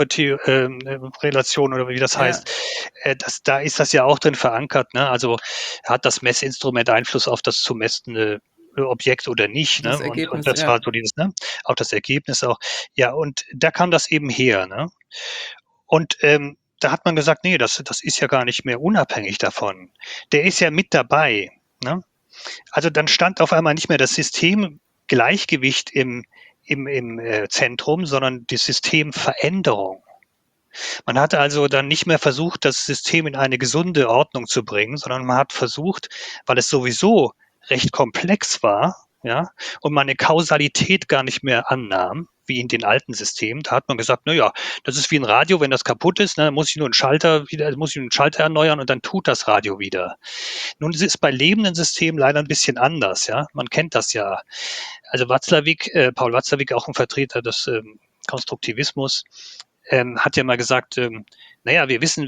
Unschärfe-Relation oder wie das Ja. heißt. Da ist das ja auch drin verankert. Ne? Also hat das Messinstrument Einfluss auf das zu messende Objekt oder nicht? Das Ne? Und Ergebnis, das ja. war so dieses, ne? Auch das Ergebnis auch. Ja, und da kam das eben her. Ne? Und da hat man gesagt, nee, das ist ja gar nicht mehr unabhängig davon. Der ist ja mit dabei. Ne? Also dann stand auf einmal nicht mehr das Systemgleichgewicht im Zentrum, sondern die Systemveränderung. Man hat also dann nicht mehr versucht, das System in eine gesunde Ordnung zu bringen, sondern man hat versucht, weil es sowieso recht komplex war, ja, und man eine Kausalität gar nicht mehr annahm, wie in den alten Systemen. Da hat man gesagt, na ja, das ist wie ein Radio, wenn das kaputt ist, ne, muss ich nur einen Schalter erneuern und dann tut das Radio wieder. Nun ist es bei lebenden Systemen leider ein bisschen anders, ja. Man kennt das ja. Also Paul Watzlawick, auch ein Vertreter des Konstruktivismus, hat ja mal gesagt, naja, wir wissen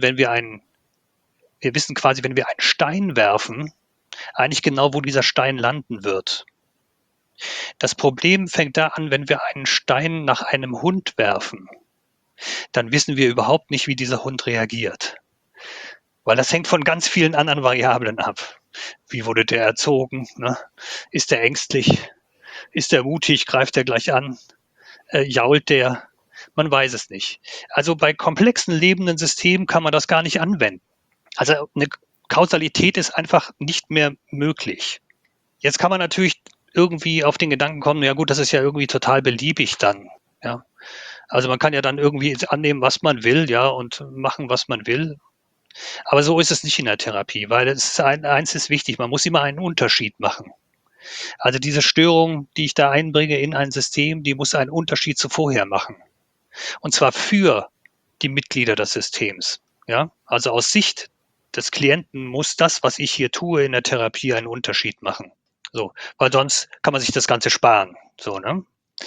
quasi, wenn wir einen Stein werfen, eigentlich genau, wo dieser Stein landen wird. Das Problem fängt da an, wenn wir einen Stein nach einem Hund werfen, dann wissen wir überhaupt nicht, wie dieser Hund reagiert. Weil das hängt von ganz vielen anderen Variablen ab. Wie wurde der erzogen? Ne? Ist der ängstlich? Ist der mutig? Greift er gleich an? Jault der? Man weiß es nicht. Also bei komplexen lebenden Systemen kann man das gar nicht anwenden. Also eine Kausalität ist einfach nicht mehr möglich. Jetzt kann man natürlich irgendwie auf den Gedanken kommen, ja gut, das ist ja irgendwie total beliebig dann. Ja. Also man kann ja dann irgendwie annehmen, was man will, ja, und machen, was man will. Aber so ist es nicht in der Therapie, weil eins ist wichtig, man muss immer einen Unterschied machen. Also diese Störung, die ich da einbringe in ein System, die muss einen Unterschied zu vorher machen. Und zwar für die Mitglieder des Systems. Ja, also aus Sicht des Klienten muss das, was ich hier tue in der Therapie, einen Unterschied machen. So, weil sonst kann man sich das Ganze sparen. So, ne?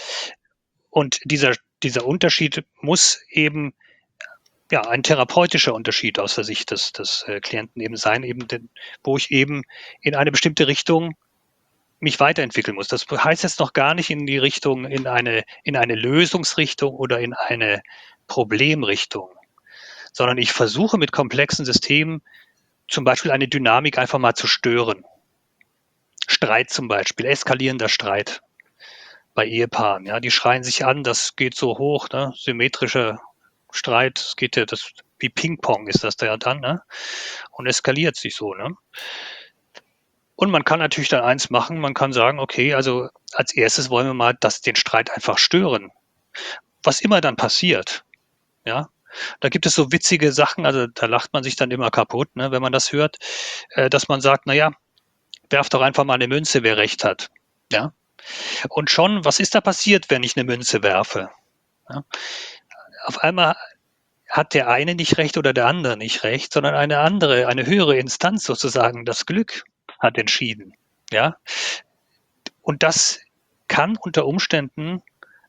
Und dieser Unterschied muss eben ja ein therapeutischer Unterschied aus der Sicht des Klienten eben sein, wo ich eben in eine bestimmte Richtung mich weiterentwickeln muss. Das heißt jetzt noch gar nicht in die Richtung, in eine Lösungsrichtung oder in eine Problemrichtung, sondern ich versuche mit komplexen Systemen zum Beispiel eine Dynamik einfach mal zu stören. Streit zum Beispiel, eskalierender Streit bei Ehepaaren. Ja, die schreien sich an, das geht so hoch, ne? Symmetrischer Streit, es geht ja wie Ping-Pong ist das da ja dann, ne? Und eskaliert sich so, ne? Und man kann natürlich dann eins machen, man kann sagen, okay, also als erstes wollen wir mal den Streit einfach stören. Was immer dann passiert, ja. Da gibt es so witzige Sachen, also da lacht man sich dann immer kaputt, ne, wenn man das hört, dass man sagt, naja, werf doch einfach mal eine Münze, wer recht hat. Ja. Und schon, was ist da passiert, wenn ich eine Münze werfe? Ja. Auf einmal hat der eine nicht recht oder der andere nicht recht, sondern eine höhere Instanz sozusagen, das Glück hat entschieden. Ja. Und das kann unter Umständen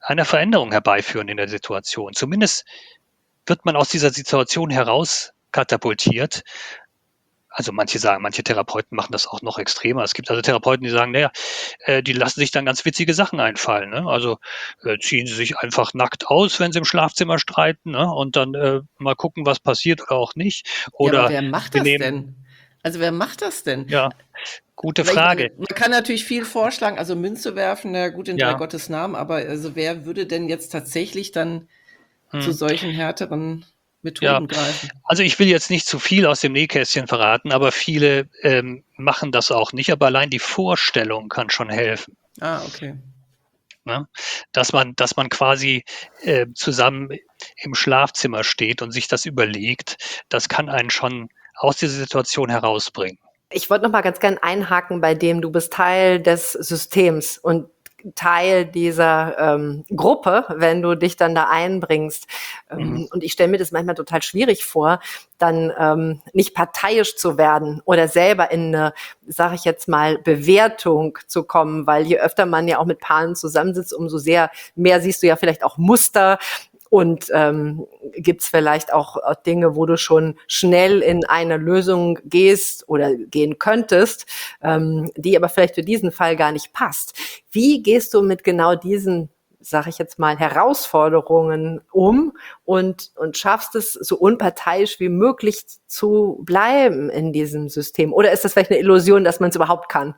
einer Veränderung herbeiführen in der Situation. Zumindest wird man aus dieser Situation heraus katapultiert. Also manche Therapeuten machen das auch noch extremer. Es gibt also Therapeuten, die sagen, naja, die lassen sich dann ganz witzige Sachen einfallen. Ne? Also ziehen sie sich einfach nackt aus, wenn sie im Schlafzimmer streiten, ne? Und dann mal gucken, was passiert oder auch nicht. Ja, aber Oder wer macht wir das nehmen, denn? Also wer macht das denn? ja, gute Weil ich meine, Frage. man kann natürlich viel vorschlagen, also Münze werfen, na gut, in drei Ja, Gottes Namen, aber also wer würde denn jetzt tatsächlich dann zu hm, solchen härteren ja. Methoden greifen? Also ich will jetzt nicht zu viel aus dem Nähkästchen verraten, aber viele machen das auch nicht. Aber allein die Vorstellung kann schon helfen. Ah, okay. Ne? Dass man quasi zusammen im Schlafzimmer steht und sich das überlegt, das kann einen schon aus dieser Situation herausbringen. Ich wollte noch mal ganz gern einhaken bei dem, du bist Teil des Systems und Teil dieser Gruppe, wenn du dich dann da einbringst. Und ich stelle mir das manchmal total schwierig vor, dann nicht parteiisch zu werden oder selber in eine, sage ich jetzt mal, Bewertung zu kommen, weil je öfter man ja auch mit Paaren zusammensitzt, umso mehr siehst du ja vielleicht auch Muster. Und gibt es vielleicht auch Dinge, wo du schon schnell in eine Lösung gehst oder gehen könntest, die aber vielleicht für diesen Fall gar nicht passt. Wie gehst du mit genau diesen, sage ich jetzt mal, Herausforderungen um und schaffst es, so unparteiisch wie möglich zu bleiben in diesem System? Oder ist das vielleicht eine Illusion, dass man es überhaupt kann?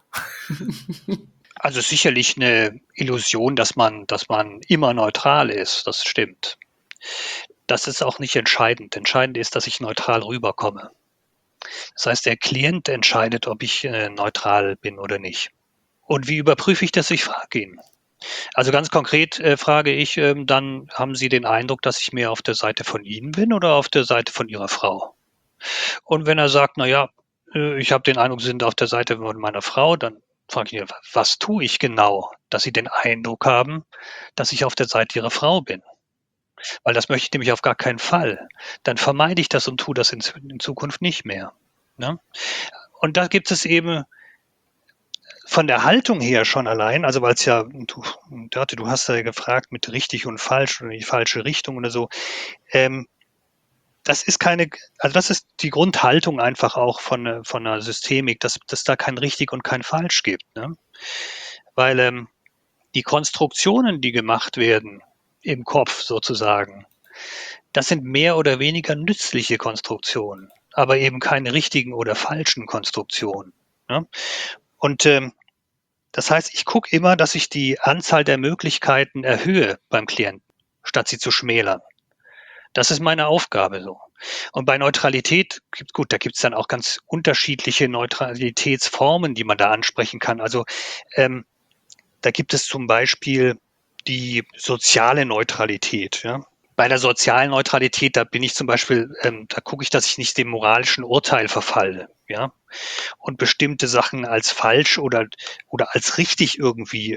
Also sicherlich eine Illusion, dass man immer neutral ist. Das stimmt. Das ist auch nicht entscheidend. Entscheidend ist, dass ich neutral rüberkomme. Das heißt, der Klient entscheidet, ob ich neutral bin oder nicht. Und wie überprüfe ich das? Ich frage ihn. Also ganz konkret frage ich, dann haben Sie den Eindruck, dass ich mehr auf der Seite von Ihnen bin oder auf der Seite von Ihrer Frau? Und wenn er sagt, na ja, ich habe den Eindruck, Sie sind auf der Seite von meiner Frau, dann frage ich ihn, was tue ich genau, dass Sie den Eindruck haben, dass ich auf der Seite Ihrer Frau bin? Weil das möchte ich nämlich auf gar keinen Fall. Dann vermeide ich das und tue das in Zukunft nicht mehr. Ne? Und da gibt es eben von der Haltung her schon allein, also weil es ja, du hast ja gefragt mit richtig und falsch oder in die falsche Richtung oder so, das ist die Grundhaltung einfach auch von einer Systemik, dass da kein richtig und kein falsch gibt. Ne? Weil die Konstruktionen, die gemacht werden im Kopf sozusagen, das sind mehr oder weniger nützliche Konstruktionen, aber eben keine richtigen oder falschen Konstruktionen. Ne? Und das heißt, ich gucke immer, dass ich die Anzahl der Möglichkeiten erhöhe beim Klienten, statt sie zu schmälern. Das ist meine Aufgabe so. Und bei Neutralität, da gibt es dann auch ganz unterschiedliche Neutralitätsformen, die man da ansprechen kann. Also da gibt es zum Beispiel die soziale Neutralität. Ja? Bei der sozialen Neutralität, da bin ich zum Beispiel, da gucke ich, dass ich nicht dem moralischen Urteil verfalle, ja, und bestimmte Sachen als falsch oder als richtig irgendwie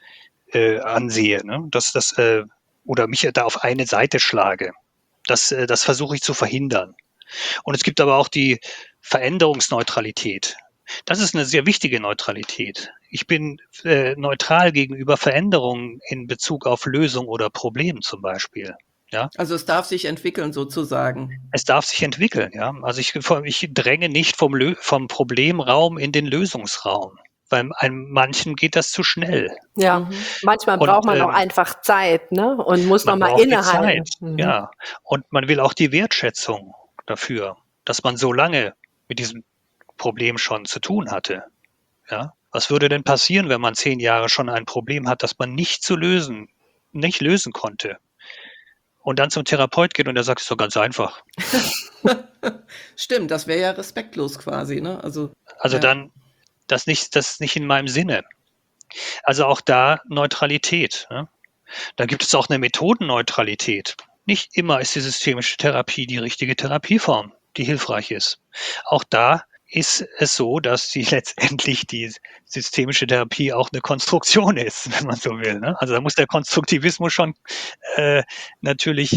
ansehe, ne? Oder mich da auf eine Seite schlage. Das versuche ich zu verhindern. Und es gibt aber auch die Veränderungsneutralität. Das ist eine sehr wichtige Neutralität. Ich bin neutral gegenüber Veränderungen in Bezug auf Lösung oder Problem zum Beispiel. Ja, Also es darf sich entwickeln sozusagen. es darf sich entwickeln. Ja, also ich dränge nicht vom Problemraum in den Lösungsraum, weil manchen geht das zu schnell. Ja, manchmal Und braucht man auch einfach Zeit, ne? Und muss noch man mal braucht eine innehalten. Zeit. Ja, und man will auch die Wertschätzung dafür, dass man so lange mit diesem Problem schon zu tun hatte. Ja, was würde denn passieren, wenn man 10 Jahre schon ein Problem hat, das man nicht lösen konnte? Und dann zum Therapeut geht und der sagt, es ist doch ganz einfach. Stimmt, das wäre ja respektlos quasi, ne? Also ja. Dann, das ist nicht in meinem Sinne. Also auch da Neutralität. Ne? Da gibt es auch eine Methodenneutralität. Nicht immer ist die systemische Therapie die richtige Therapieform, die hilfreich ist. Auch da ist es so, dass letztendlich die systemische Therapie auch eine Konstruktion ist, wenn man so will. Ne? Also da muss der Konstruktivismus schon natürlich,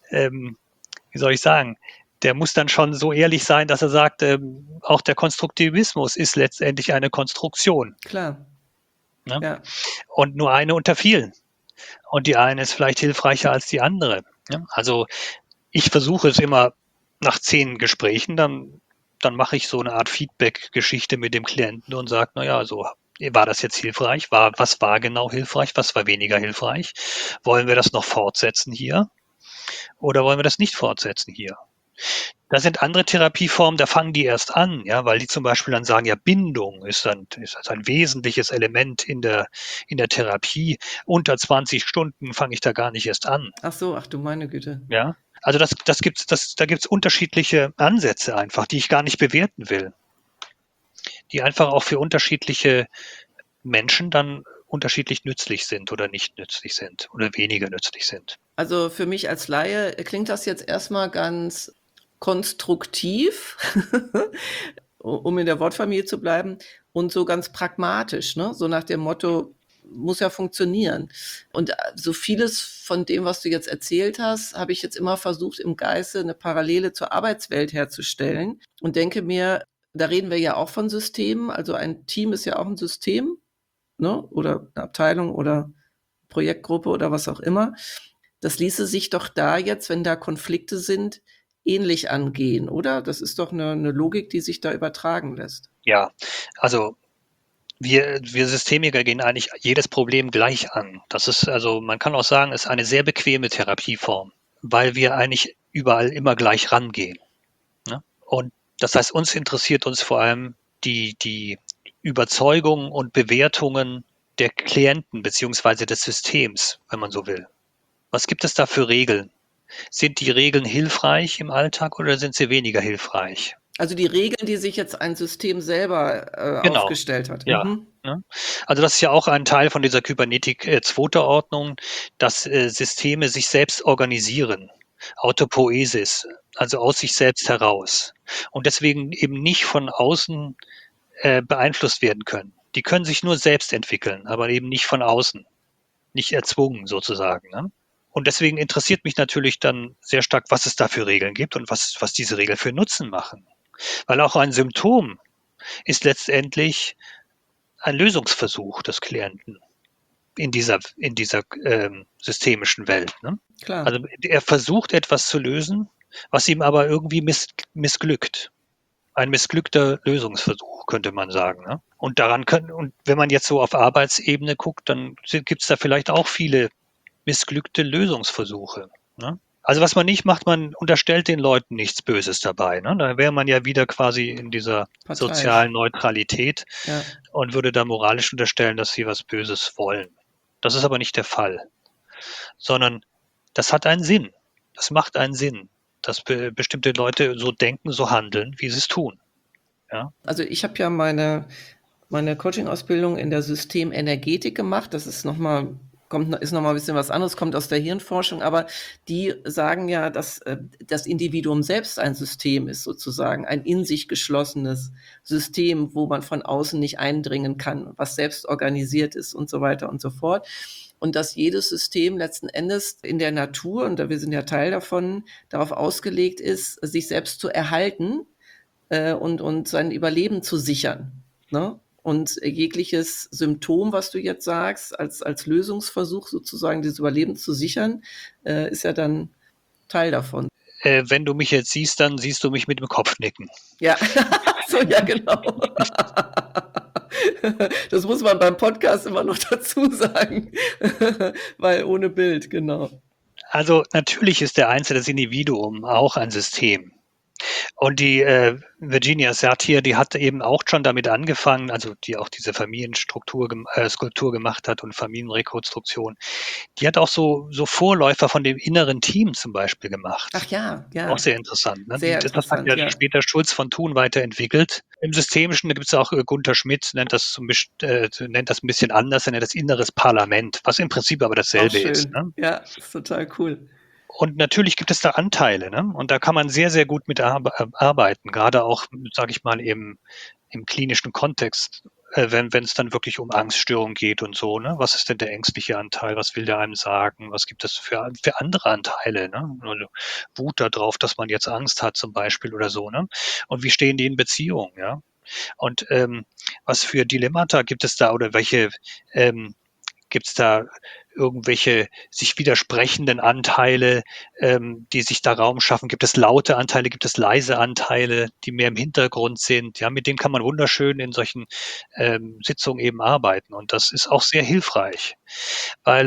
wie soll ich sagen, der muss dann schon so ehrlich sein, dass er sagt, auch der Konstruktivismus ist letztendlich eine Konstruktion. Klar. Ne? Ja. Und nur eine unter vielen. und die eine ist vielleicht hilfreicher als die andere. Ja? Also ich versuche es immer nach 10 Gesprächen, dann mache ich so eine Art Feedback-Geschichte mit dem Klienten und sage, naja, also war das jetzt hilfreich? Was war genau hilfreich? Was war weniger hilfreich? Wollen wir das noch fortsetzen hier? Oder wollen wir das nicht fortsetzen hier? Da sind andere Therapieformen, da fangen die erst an, ja, weil die zum Beispiel dann sagen, ja, Bindung ist ein wesentliches Element in der Therapie. Unter 20 Stunden fange ich da gar nicht erst an. Ach so, ach du meine Güte. Ja, also da gibt's unterschiedliche Ansätze einfach, die ich gar nicht bewerten will, die einfach auch für unterschiedliche Menschen dann unterschiedlich nützlich sind oder nicht nützlich sind oder weniger nützlich sind. Also für mich als Laie klingt das jetzt erstmal ganz konstruktiv, um in der Wortfamilie zu bleiben, und so ganz pragmatisch, ne? So nach dem Motto, muss ja funktionieren. Und so vieles von dem, was du jetzt erzählt hast, habe ich jetzt immer versucht, im Geiste eine Parallele zur Arbeitswelt herzustellen und denke mir, da reden wir ja auch von Systemen, also ein Team ist ja auch ein System, ne? Oder eine Abteilung oder Projektgruppe oder was auch immer. Das ließe sich doch da jetzt, wenn da Konflikte sind, ähnlich angehen, oder? Das ist doch eine Logik, die sich da übertragen lässt. Ja, also wir Systemiker gehen eigentlich jedes Problem gleich an. Das ist also, man kann auch sagen, ist eine sehr bequeme Therapieform, weil wir eigentlich überall immer gleich rangehen. Ne? Und das heißt, interessiert uns vor allem die Überzeugungen und Bewertungen der Klienten beziehungsweise des Systems, wenn man so will. Was gibt es da für Regeln? Sind die Regeln hilfreich im Alltag oder sind sie weniger hilfreich? Also die Regeln, die sich jetzt ein System selber Genau, aufgestellt hat. ja. Ne? Also das ist ja auch ein Teil von dieser Kybernetik 2. Ordnung, dass Systeme sich selbst organisieren. Autopoiesis, also aus sich selbst heraus. Und deswegen eben nicht von außen beeinflusst werden können. Die können sich nur selbst entwickeln, aber eben nicht von außen, nicht erzwungen sozusagen. Ne? Und deswegen interessiert mich natürlich dann sehr stark, was es da für Regeln gibt und was diese Regeln für Nutzen machen. Weil auch ein Symptom ist letztendlich ein Lösungsversuch des Klienten in dieser systemischen Welt. Ne? Klar. Also er versucht etwas zu lösen, was ihm aber irgendwie missglückt. Ein missglückter Lösungsversuch, könnte man sagen. Ne? Und wenn man jetzt so auf Arbeitsebene guckt, dann gibt es da vielleicht auch viele missglückte Lösungsversuche. Ne? Also was man nicht macht, man unterstellt den Leuten nichts Böses dabei. Ne? Da wäre man ja wieder quasi in dieser Parteiisch. sozialen Neutralität Ja. und würde da moralisch unterstellen, dass sie was Böses wollen. Das ist aber nicht der Fall, sondern das hat einen Sinn. Das macht einen Sinn, dass bestimmte Leute so denken, so handeln, wie sie es tun. Ja? Also ich habe ja meine Coaching-Ausbildung in der Systemenergetik gemacht. Das ist noch mal ein bisschen was anderes, kommt aus der Hirnforschung, aber die sagen ja, dass das Individuum selbst ein System ist, sozusagen ein in sich geschlossenes System, wo man von außen nicht eindringen kann, was selbst organisiert ist und so weiter und so fort. Und dass jedes System letzten Endes in der Natur, und wir sind ja Teil davon, darauf ausgelegt ist, sich selbst zu erhalten und sein Überleben zu sichern. Ne? Und jegliches Symptom, was du jetzt sagst, als Lösungsversuch sozusagen dieses Überleben zu sichern, ist ja dann Teil davon. Wenn du mich jetzt siehst, dann siehst du mich mit dem Kopf nicken. Ja, so, ja, genau. Das muss man beim Podcast immer noch dazu sagen, weil ohne Bild, genau. Also natürlich ist der Einzelne, das Individuum auch ein System. Und die Virginia Satir, die hat eben auch schon damit angefangen, also die auch diese Familienstruktur, Skulptur gemacht hat und Familienrekonstruktion. Die hat auch so Vorläufer von dem inneren Team zum Beispiel gemacht. Ach ja, ja. Auch sehr interessant. Ne? Sehr Das hat interessant, ja ja. später Schulz von Thun weiterentwickelt. Im Systemischen, da gibt es auch Gunther Schmidt, nennt das ein bisschen anders, er nennt das inneres Parlament, was im Prinzip aber Auch dasselbe ist. schön. Ne? Ja, ist total cool. Und natürlich gibt es da Anteile, ne? Und da kann man sehr, sehr gut mit arbeiten, gerade auch, sage ich mal, im klinischen Kontext, wenn es dann wirklich um Angststörungen geht und so, ne? Was ist denn der ängstliche Anteil? Was will der einem sagen? Was gibt es für andere Anteile, ne? Also Wut darauf, dass man jetzt Angst hat zum Beispiel oder so, ne? Und wie stehen die in Beziehung, ja? Und was für Dilemmata gibt es da oder welche Gibt es da irgendwelche sich widersprechenden Anteile, die sich da Raum schaffen? Gibt es laute Anteile, gibt es leise Anteile, die mehr im Hintergrund sind? Ja, mit denen kann man wunderschön in solchen Sitzungen eben arbeiten. Und das ist auch sehr hilfreich, weil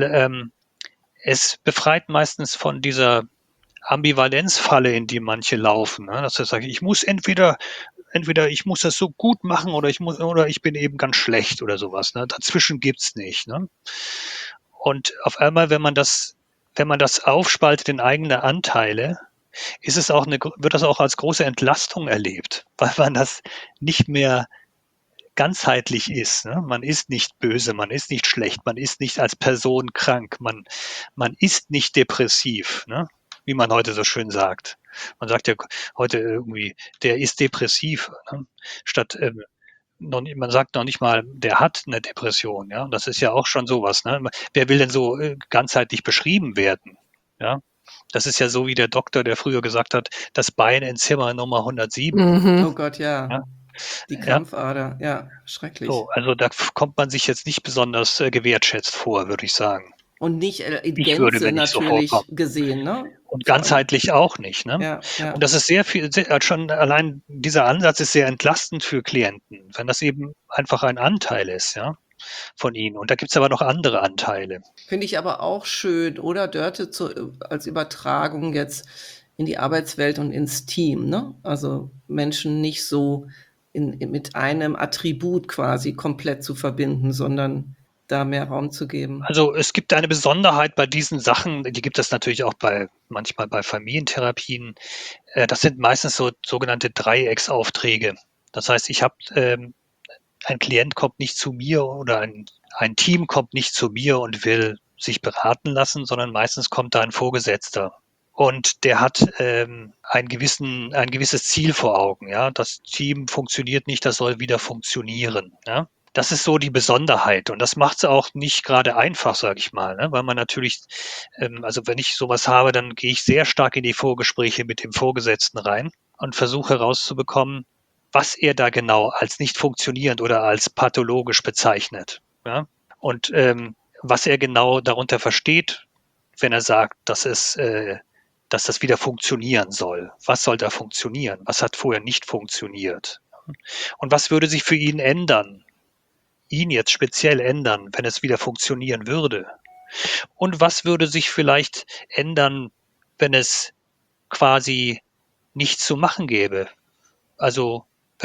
es befreit meistens von dieser Ambivalenzfalle, in die manche laufen, ne? Dass sie sagen, ich muss entweder ich muss das so gut machen oder ich bin eben ganz schlecht oder sowas. Ne? Dazwischen gibt's nicht. Ne? Und auf einmal, wenn man das aufspaltet in eigene Anteile, wird das auch als große Entlastung erlebt, weil man das nicht mehr ganzheitlich ist. Ne? Man ist nicht böse, man ist nicht schlecht, man ist nicht als Person krank, man ist nicht depressiv, ne? Wie man heute so schön sagt. Man sagt ja heute irgendwie, der ist depressiv, ne? Statt man sagt noch nicht mal, der hat eine Depression. Ja? Und das ist ja auch schon sowas. Ne? Wer will denn so ganzheitlich beschrieben werden? Ja? Das ist ja so wie der Doktor, der früher gesagt hat, das Bein in Zimmer Nummer 107. Oh Gott, ja. Ja? Die Krampfader, ja, schrecklich. So, also da kommt man sich jetzt nicht besonders gewertschätzt vor, würde ich sagen. Und nicht in Ich würde, Gänze wenn ich so natürlich vorkomme. gesehen, ne? Und ganzheitlich auch nicht. Ne? Ja, ja. Und das ist schon allein dieser Ansatz ist sehr entlastend für Klienten, wenn das eben einfach ein Anteil ist, ja, von ihnen. Und da gibt's aber noch andere Anteile. Finde ich aber auch schön, oder Dörte als Übertragung jetzt in die Arbeitswelt und ins Team, ne? Also Menschen nicht so mit einem Attribut quasi komplett zu verbinden, sondern da mehr Raum zu geben. Also es gibt eine Besonderheit bei diesen Sachen, die gibt es natürlich auch manchmal bei Familientherapien. Das sind meistens so sogenannte Dreiecksaufträge. Das heißt, ein Klient kommt nicht zu mir oder ein Team kommt nicht zu mir und will sich beraten lassen, sondern meistens kommt da ein Vorgesetzter. Und der hat ein gewisses Ziel vor Augen. Ja, das Team funktioniert nicht, das soll wieder funktionieren. Ja, das ist so die Besonderheit und das macht es auch nicht gerade einfach, sage ich mal, ne? Weil man natürlich, also wenn ich sowas habe, dann gehe ich sehr stark in die Vorgespräche mit dem Vorgesetzten rein und versuche herauszubekommen, was er da genau als nicht funktionierend oder als pathologisch bezeichnet. Ja? Und was er genau darunter versteht, wenn er sagt, dass das wieder funktionieren soll. Was soll da funktionieren? Was hat vorher nicht funktioniert? Und was würde sich für ihn ändern? Ihn jetzt speziell ändern, wenn es wieder funktionieren würde? Und was würde sich vielleicht ändern, wenn es quasi nichts zu machen gäbe? Also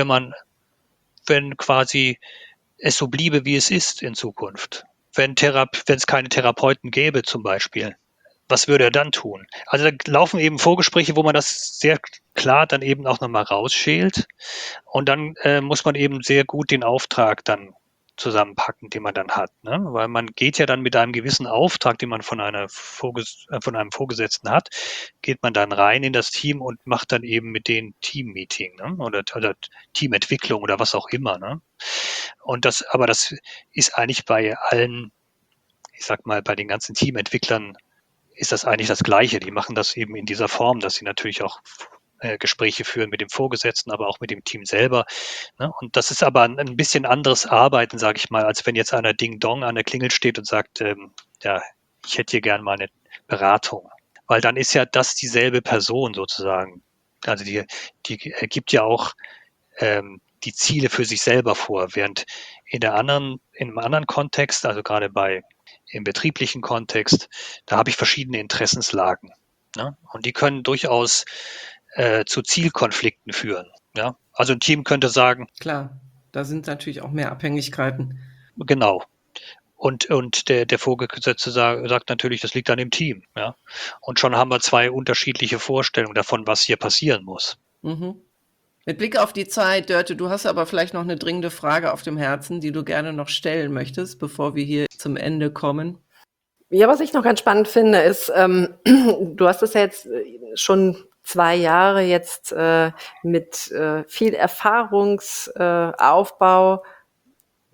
wenn quasi es so bliebe, wie es ist in Zukunft. Wenn es keine Therapeuten gäbe zum Beispiel, was würde er dann tun? Also da laufen eben Vorgespräche, wo man das sehr klar dann eben auch nochmal rausschält. Und dann muss man eben sehr gut den Auftrag dann zusammenpacken, den man dann hat. Ne? Weil man geht ja dann mit einem gewissen Auftrag, den man von einem Vorgesetzten hat, geht man dann rein in das Team und macht dann eben mit denen Team-Meeting, ne? oder Teamentwicklung oder was auch immer. Ne? Und das ist eigentlich bei allen, ich sag mal, bei den ganzen Teamentwicklern ist das eigentlich das Gleiche. Die machen das eben in dieser Form, dass sie natürlich auch Gespräche führen mit dem Vorgesetzten, aber auch mit dem Team selber. Ne? Und das ist aber ein bisschen anderes Arbeiten, sage ich mal, als wenn jetzt einer Ding-Dong an der Klingel steht und sagt, ja, ich hätte hier gerne mal eine Beratung. Weil dann ist ja das dieselbe Person sozusagen. Also die gibt ja auch die Ziele für sich selber vor, während in einem anderen Kontext, also gerade im betrieblichen Kontext, da habe ich verschiedene Interessenslagen. Ne? Und die können durchaus zu Zielkonflikten führen. Ja? Also ein Team könnte sagen, klar, da sind natürlich auch mehr Abhängigkeiten. Genau. Und der Vorgesetzte sagt natürlich, das liegt an dem Team. Ja? Und schon haben wir zwei unterschiedliche Vorstellungen davon, was hier passieren muss. Mhm. Mit Blick auf die Zeit, Dörte, du hast aber vielleicht noch eine dringende Frage auf dem Herzen, die du gerne noch stellen möchtest, bevor wir hier zum Ende kommen. Ja, was ich noch ganz spannend finde, ist, du hast es ja jetzt schon 2 Jahre jetzt mit viel Erfahrungsaufbau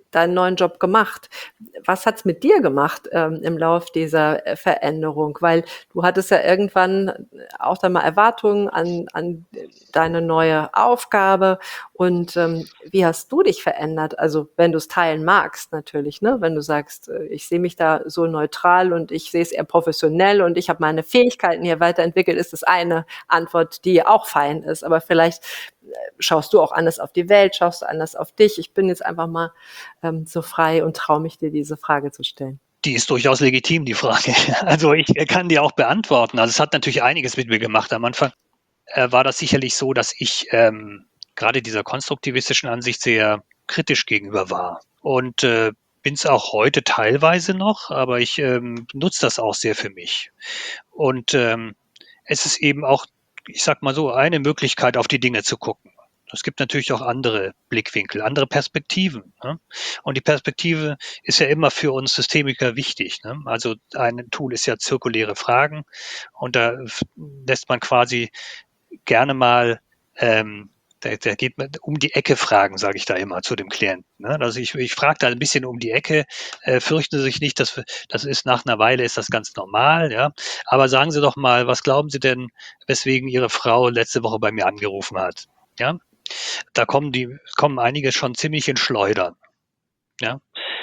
deinen neuen Job gemacht. Was hat's mit dir gemacht im Lauf dieser Veränderung? Weil du hattest ja irgendwann auch dann mal Erwartungen an deine neue Aufgabe. Und wie hast du dich verändert? Also wenn du es teilen magst natürlich, ne? Wenn du sagst, ich sehe mich da so neutral und ich sehe es eher professionell und ich habe meine Fähigkeiten hier weiterentwickelt, ist das eine Antwort, die auch fein ist. Aber vielleicht schaust du auch anders auf die Welt, schaust du anders auf dich. Ich bin jetzt einfach mal so frei und traue mich, dir diese Frage zu stellen. Die ist durchaus legitim, die Frage. Also ich kann die auch beantworten. Also es hat natürlich einiges mit mir gemacht. Am Anfang war das sicherlich so, dass ich gerade dieser konstruktivistischen Ansicht sehr kritisch gegenüber war. Und bin es auch heute teilweise noch, aber ich nutze das auch sehr für mich. Und es ist eben auch, ich sag mal so, eine Möglichkeit, auf die Dinge zu gucken. Es gibt natürlich auch andere Blickwinkel, andere Perspektiven. Ne? Und die Perspektive ist ja immer für uns Systemiker wichtig. Ne? Also ein Tool ist ja zirkuläre Fragen und da lässt man quasi gerne mal da geht man um die Ecke fragen, sage ich da immer zu dem Klienten. Ne? Also ich frage da ein bisschen um die Ecke, fürchten Sie sich nicht, das ist nach einer Weile ist das ganz normal, ja. Aber sagen Sie doch mal, was glauben Sie denn, weswegen Ihre Frau letzte Woche bei mir angerufen hat? Ja, da kommen einige schon ziemlich in Schleudern. Ja,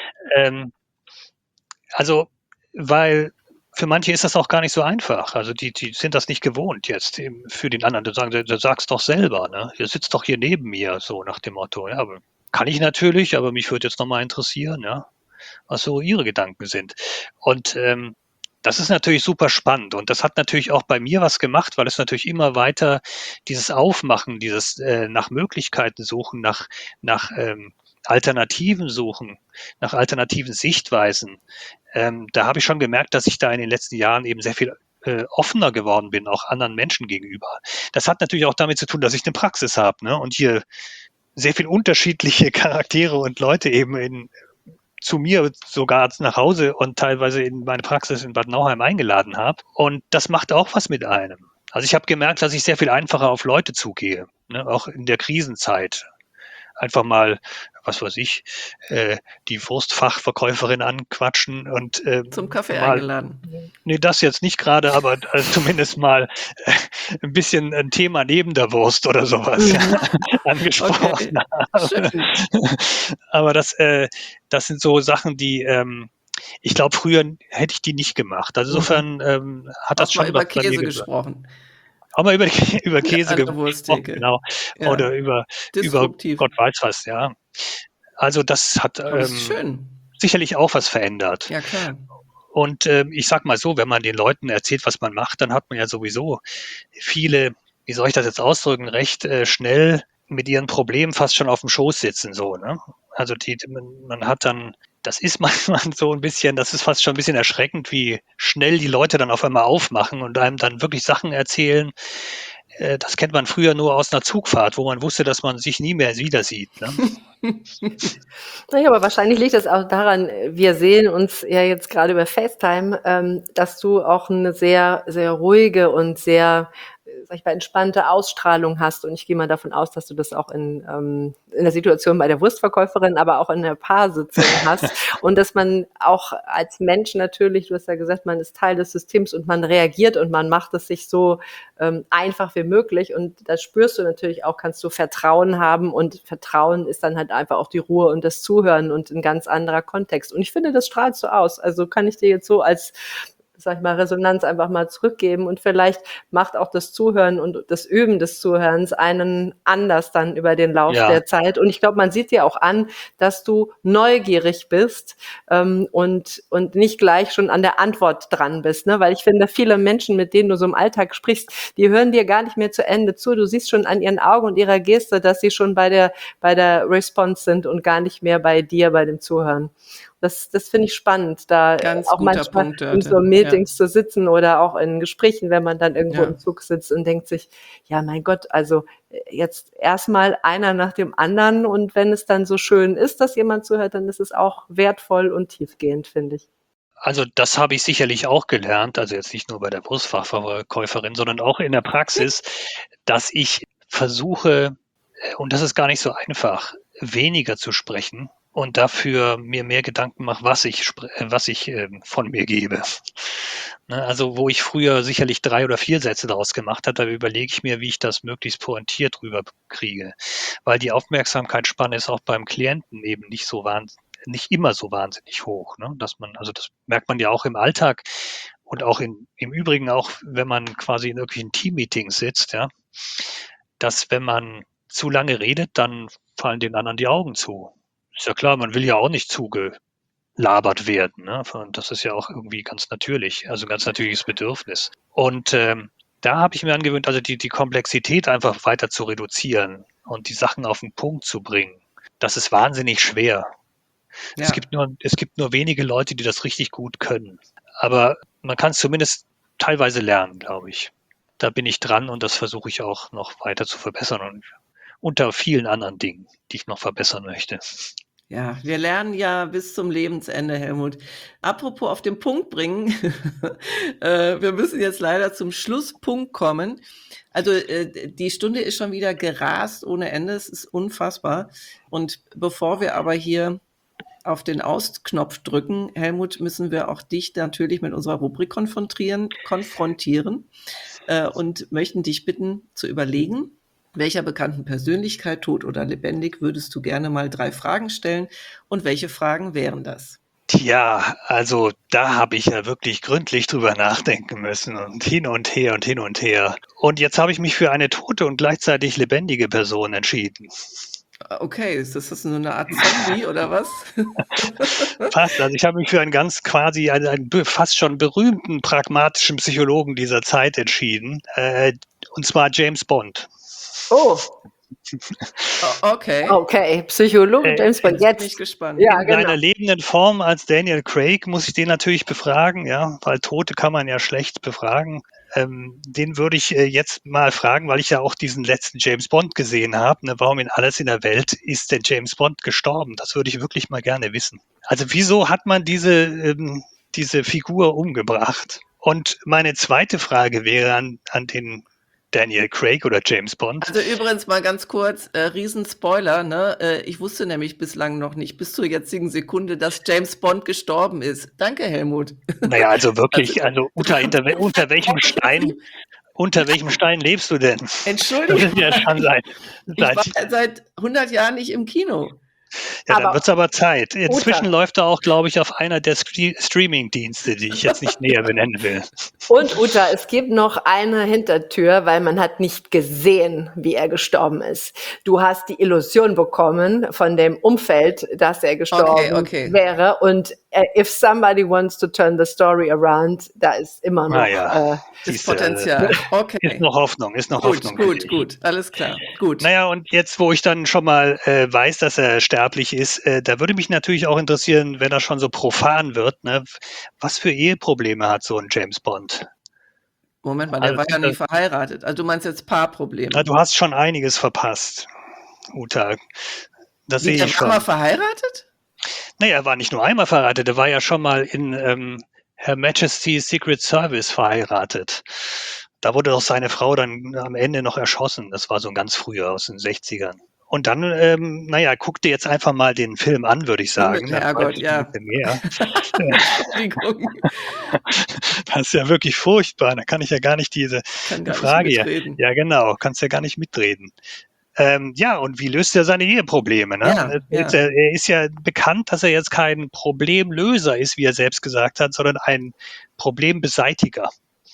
also weil für manche ist das auch gar nicht so einfach. Also die sind das nicht gewohnt jetzt für den anderen. Die sagen, du sagst doch selber, ne? Ihr sitzt doch hier neben mir, so nach dem Motto. Ja, aber kann ich natürlich, aber mich würde jetzt nochmal interessieren, ja, was so Ihre Gedanken sind. Und das ist natürlich super spannend und das hat natürlich auch bei mir was gemacht, weil es natürlich immer weiter dieses Aufmachen, dieses nach Möglichkeiten suchen, nach Alternativen suchen, nach alternativen Sichtweisen. Da habe ich schon gemerkt, dass ich da in den letzten Jahren eben sehr viel offener geworden bin, auch anderen Menschen gegenüber. Das hat natürlich auch damit zu tun, dass ich eine Praxis habe, ne? Und hier sehr viel unterschiedliche Charaktere und Leute eben zu mir sogar nach Hause und teilweise in meine Praxis in Bad Nauheim eingeladen habe. Und das macht auch was mit einem. Also ich habe gemerkt, dass ich sehr viel einfacher auf Leute zugehe, ne? Auch in der Krisenzeit. Einfach mal, was weiß ich, die Wurstfachverkäuferin anquatschen und Zum Kaffee mal, eingeladen. nee, das jetzt nicht gerade, aber zumindest mal ein bisschen ein Thema neben der Wurst oder sowas angesprochen Okay. habe. Aber das sind so Sachen, die ich glaube, früher hätte ich die nicht gemacht. Also insofern hat das Auch mal schon über was bei mir Käse gesagt. gesprochen Auch mal über Käse an der gesprochen, Wursttheke. genau. Ja, Oder über disruptiv. Gott weiß was, ja. Also das hat Aber es ist schön. sicherlich auch was verändert. Ja, klar. Und ich sag mal so, wenn man den Leuten erzählt, was man macht, dann hat man ja sowieso viele, wie soll ich das jetzt ausdrücken, recht schnell mit ihren Problemen fast schon auf dem Schoß sitzen, so, ne? Also man hat dann, das ist manchmal so ein bisschen, das ist fast schon ein bisschen erschreckend, wie schnell die Leute dann auf einmal aufmachen und einem dann wirklich Sachen erzählen. Das kennt man früher nur aus einer Zugfahrt, wo man wusste, dass man sich nie mehr wieder sieht, ne? Naja, aber wahrscheinlich liegt es auch daran, wir sehen uns ja jetzt gerade über FaceTime, dass du auch eine sehr, sehr ruhige und sehr, sag ich mal, entspannte Ausstrahlung hast. Und ich gehe mal davon aus, dass du das auch in der Situation bei der Wurstverkäuferin, aber auch in der Paarsitzung hast. Und dass man auch als Mensch natürlich, du hast ja gesagt, man ist Teil des Systems und man reagiert und man macht es sich so einfach wie möglich. Und da spürst du natürlich auch, kannst du Vertrauen haben. Und Vertrauen ist dann halt einfach auch die Ruhe und das Zuhören und ein ganz anderer Kontext. Und ich finde, das strahlst du aus. Also kann ich dir jetzt so als, sag ich mal, Resonanz einfach mal zurückgeben und vielleicht macht auch das Zuhören und das Üben des Zuhörens einen anders dann über den Lauf Ja. der Zeit. Und ich glaube, man sieht dir auch an, dass du neugierig bist und nicht gleich schon an der Antwort dran bist, ne? Weil ich finde, viele Menschen, mit denen du so im Alltag sprichst, die hören dir gar nicht mehr zu Ende zu. Du siehst schon an ihren Augen und ihrer Geste, dass sie schon bei der Response sind und gar nicht mehr bei dir, bei dem Zuhören. Das finde ich spannend, da Ganz auch guter manchmal Punkt, in Dörte. so Meetings zu sitzen oder auch in Gesprächen, wenn man dann irgendwo Ja. im Zug sitzt und denkt sich, ja, mein Gott, also jetzt erstmal einer nach dem anderen und wenn es dann so schön ist, dass jemand zuhört, dann ist es auch wertvoll und tiefgehend, finde ich. Also das habe ich sicherlich auch gelernt, also jetzt nicht nur bei der Wurstfachverkäuferin, sondern auch in der Praxis, dass ich versuche, und das ist gar nicht so einfach, weniger zu sprechen und dafür mir mehr Gedanken mache, was ich von mir gebe. Ne, also wo ich früher sicherlich 3 oder 4 Sätze daraus gemacht habe, da überlege ich mir, wie ich das möglichst pointiert rüberkriege. Weil die Aufmerksamkeitsspanne ist auch beim Klienten eben nicht immer so wahnsinnig hoch. Ne? Das merkt man ja auch im Alltag und auch im Übrigen auch, wenn man quasi in irgendwelchen Teammeetings sitzt, ja, dass wenn man zu lange redet, dann fallen den anderen die Augen zu. Ist ja klar, man will ja auch nicht zugelabert werden. Ne? Und das ist ja auch irgendwie ganz natürlich, also ein ganz natürliches Bedürfnis. Und da habe ich mir angewöhnt, also die Komplexität einfach weiter zu reduzieren und die Sachen auf den Punkt zu bringen. Das ist wahnsinnig schwer. Ja. Es gibt nur wenige Leute, die das richtig gut können. Aber man kann es zumindest teilweise lernen, glaube ich. Da bin ich dran und das versuche ich auch noch weiter zu verbessern und unter vielen anderen Dingen, die ich noch verbessern möchte. Ja, wir lernen ja bis zum Lebensende, Helmut. Apropos auf den Punkt bringen, wir müssen jetzt leider zum Schlusspunkt kommen. Also die Stunde ist schon wieder gerast ohne Ende, es ist unfassbar. Und bevor wir aber hier auf den Ausknopf drücken, Helmut, müssen wir auch dich natürlich mit unserer Rubrik konfrontieren und möchten dich bitten zu überlegen, welcher bekannten Persönlichkeit, tot oder lebendig, würdest du gerne mal 3 Fragen stellen und welche Fragen wären das? Tja, also da habe ich ja wirklich gründlich drüber nachdenken müssen und hin und her und hin und her. Und jetzt habe ich mich für eine tote und gleichzeitig lebendige Person entschieden. Okay, ist das so eine Art Zombie oder was? Fast. Also ich habe mich für einen fast schon berühmten pragmatischen Psychologen dieser Zeit entschieden, und zwar James Bond. Oh, Okay. okay. Psychologe James Bond. Jetzt Jetzt bin ich gespannt. Ja, In genau. seiner lebenden Form als Daniel Craig muss ich den natürlich befragen, ja, weil Tote kann man ja schlecht befragen. Den würde ich jetzt mal fragen, weil ich ja auch diesen letzten James Bond gesehen habe. Ne, warum in alles in der Welt ist denn James Bond gestorben? Das würde ich wirklich mal gerne wissen. Also wieso hat man diese Figur umgebracht? Und meine zweite Frage wäre an den Daniel Craig oder James Bond. Also übrigens mal ganz kurz, Riesenspoiler, ne? Ich wusste nämlich bislang noch nicht, bis zur jetzigen Sekunde, dass James Bond gestorben ist. Danke, Helmut. Naja, also wirklich, unter welchem Stein lebst du denn? Entschuldigung. Das ist ja schon Ich war seit 100 Jahren nicht im Kino. Ja, dann Aber- wird es aber Zeit. Inzwischen Uta. läuft er auch, glaube ich, auf einer der Streaming-Dienste, die ich jetzt nicht näher benennen will. Und Uta, es gibt noch eine Hintertür, weil man hat nicht gesehen, wie er gestorben ist. Du hast die Illusion bekommen von dem Umfeld, dass er gestorben wäre. Und if somebody wants to turn the story around, da ist immer noch ist Potenzial. Okay. Ist noch Hoffnung. Gut, alles klar. Gut. Naja, und jetzt, wo ich dann schon mal weiß, dass er sterblich ist, da würde mich natürlich auch interessieren, wenn er schon so profan wird, ne, was für Eheprobleme hat so ein James Bond? Moment mal, der war ja nie verheiratet. Also du meinst jetzt Paarprobleme. Na, du hast schon einiges verpasst, Uta. Das sehe ich schon. War er mal verheiratet? Naja, er war nicht nur einmal verheiratet, er war ja schon mal in Her Majesty's Secret Service verheiratet. Da wurde doch seine Frau dann am Ende noch erschossen. Das war so ganz früher, aus den 60ern. Und dann, guck dir jetzt einfach mal den Film an, würde ich sagen. Herrgott, ja. Mehr. Entschuldigung. Das ist ja wirklich furchtbar. Da kann ich ja gar nicht diese Frage hier. Ja, genau, kannst ja gar nicht mitreden. Und wie löst er seine Eheprobleme? Ne? Ja. Er ist ja bekannt, dass er jetzt kein Problemlöser ist, wie er selbst gesagt hat, sondern ein Problembeseitiger.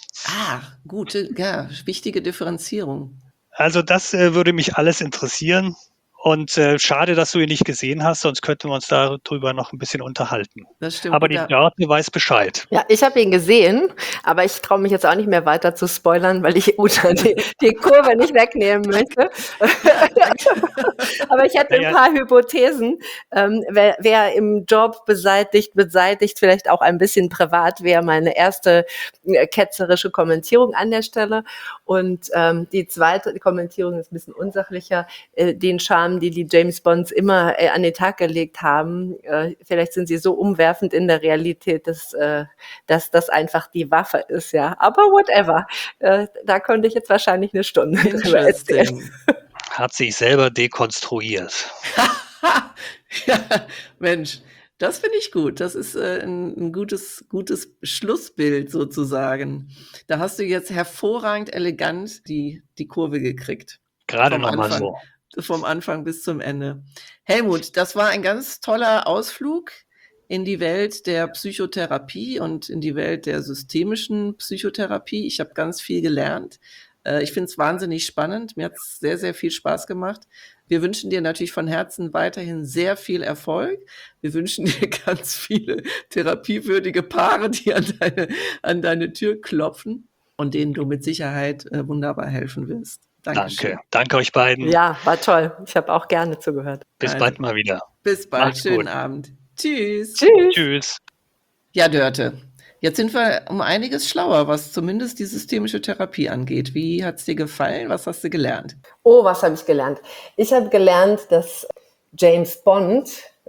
Wichtige Differenzierung. Also das würde mich alles interessieren. Und schade, dass du ihn nicht gesehen hast, sonst könnten wir uns darüber noch ein bisschen unterhalten. Das stimmt. Aber die Dörte weiß Bescheid. Ja, ich habe ihn gesehen, aber ich traue mich jetzt auch nicht mehr weiter zu spoilern, weil ich Uta die Kurve nicht wegnehmen möchte. Aber ich hätte ein paar Hypothesen. Wer im Job beseitigt, vielleicht auch ein bisschen privat, wäre meine erste ketzerische Kommentierung an der Stelle. Und die zweite Kommentierung ist ein bisschen unsachlicher. Den Charme, die James Bonds immer an den Tag gelegt haben, vielleicht sind sie so umwerfend in der Realität, dass das einfach die Waffe ist, ja. Aber whatever. Da könnte ich jetzt wahrscheinlich eine Stunde drüber erzählen. Hat sich selber dekonstruiert. Ha! Ja, Mensch, das finde ich gut. Das ist, 'n gutes Schlussbild sozusagen. Da hast du jetzt hervorragend elegant die Kurve gekriegt. Gerade Vom noch mal Anfang so. vom Anfang bis zum Ende. Helmut, das war ein ganz toller Ausflug in die Welt der Psychotherapie und in die Welt der systemischen Psychotherapie. Ich habe ganz viel gelernt. Ich finde es wahnsinnig spannend. Mir hat's sehr, sehr viel Spaß gemacht. Wir wünschen dir natürlich von Herzen weiterhin sehr viel Erfolg. Wir wünschen dir ganz viele therapiewürdige Paare, die an deine Tür klopfen und denen du mit Sicherheit wunderbar helfen wirst. Dankeschön. Danke. Danke euch beiden. Ja, war toll. Ich habe auch gerne zugehört. Bis Also, bald mal wieder. bis bald. Macht's Schönen gut. Abend. Tschüss. Tschüss. Tschüss. Ja, Dörte, jetzt sind wir um einiges schlauer, was zumindest die systemische Therapie angeht. Wie hat's dir gefallen? Was hast du gelernt? Oh, was habe ich gelernt? Ich habe gelernt, dass James Bond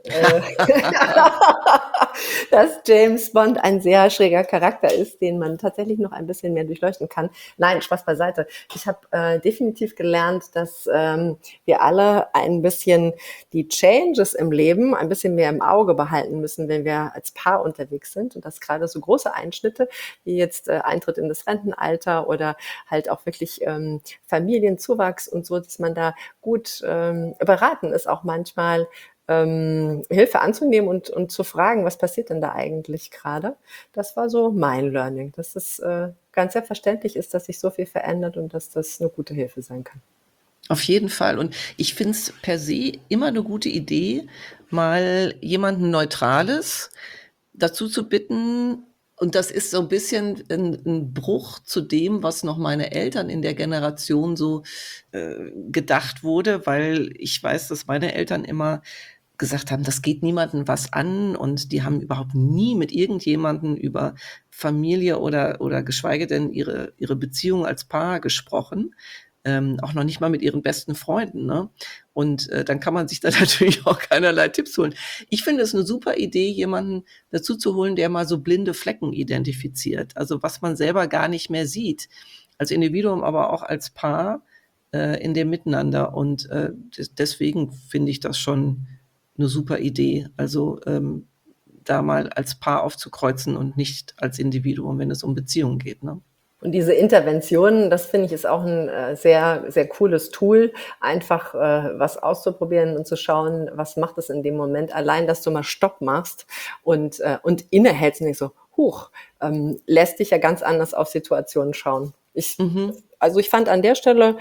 dass James Bond ein sehr schräger Charakter ist, den man tatsächlich noch ein bisschen mehr durchleuchten kann. Nein, Spaß beiseite. Ich habe definitiv gelernt, dass wir alle ein bisschen die Changes im Leben ein bisschen mehr im Auge behalten müssen, wenn wir als Paar unterwegs sind. Und dass gerade so große Einschnitte, wie jetzt Eintritt in das Rentenalter oder halt auch wirklich Familienzuwachs und so, dass man da gut beraten ist, auch manchmal Hilfe anzunehmen und zu fragen, was passiert denn da eigentlich gerade? Das war so mein Learning, dass es ganz selbstverständlich ist, dass sich so viel verändert und dass das eine gute Hilfe sein kann. Auf jeden Fall. Und ich finde es per se immer eine gute Idee, mal jemanden Neutrales dazu zu bitten. Und das ist so ein bisschen ein Bruch zu dem, was noch meine Eltern in der Generation so gedacht wurde, weil ich weiß, dass meine Eltern immer gesagt haben, das geht niemandem was an, und die haben überhaupt nie mit irgendjemandem über Familie oder geschweige denn ihre Beziehung als Paar gesprochen. Auch noch nicht mal mit ihren besten Freunden, ne? Und dann kann man sich da natürlich auch keinerlei Tipps holen. Ich finde es eine super Idee, jemanden dazu zu holen, der mal so blinde Flecken identifiziert. Also was man selber gar nicht mehr sieht. Als Individuum, aber auch als Paar in dem Miteinander. Und deswegen finde ich das schon eine super Idee. Also da mal als Paar aufzukreuzen und nicht als Individuum, wenn es um Beziehungen geht, ne? Und diese Interventionen, das finde ich, ist auch ein sehr, sehr cooles Tool, einfach was auszuprobieren und zu schauen, was macht es in dem Moment. Allein, dass du mal Stopp machst und innehältst und denkst so, huch, lässt dich ja ganz anders auf Situationen schauen. Also ich fand an der Stelle,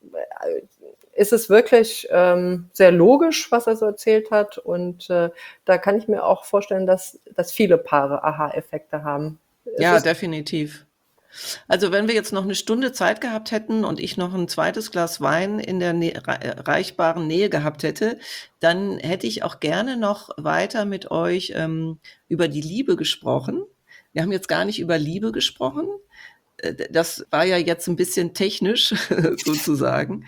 ist es wirklich sehr logisch, was er so erzählt hat. Und da kann ich mir auch vorstellen, dass viele Paare Aha-Effekte haben. Ja, definitiv. Also wenn wir jetzt noch eine Stunde Zeit gehabt hätten und ich noch ein zweites Glas Wein in der reichbaren Nähe gehabt hätte, dann hätte ich auch gerne noch weiter mit euch über die Liebe gesprochen. Wir haben jetzt gar nicht über Liebe gesprochen. Das war ja jetzt ein bisschen technisch sozusagen.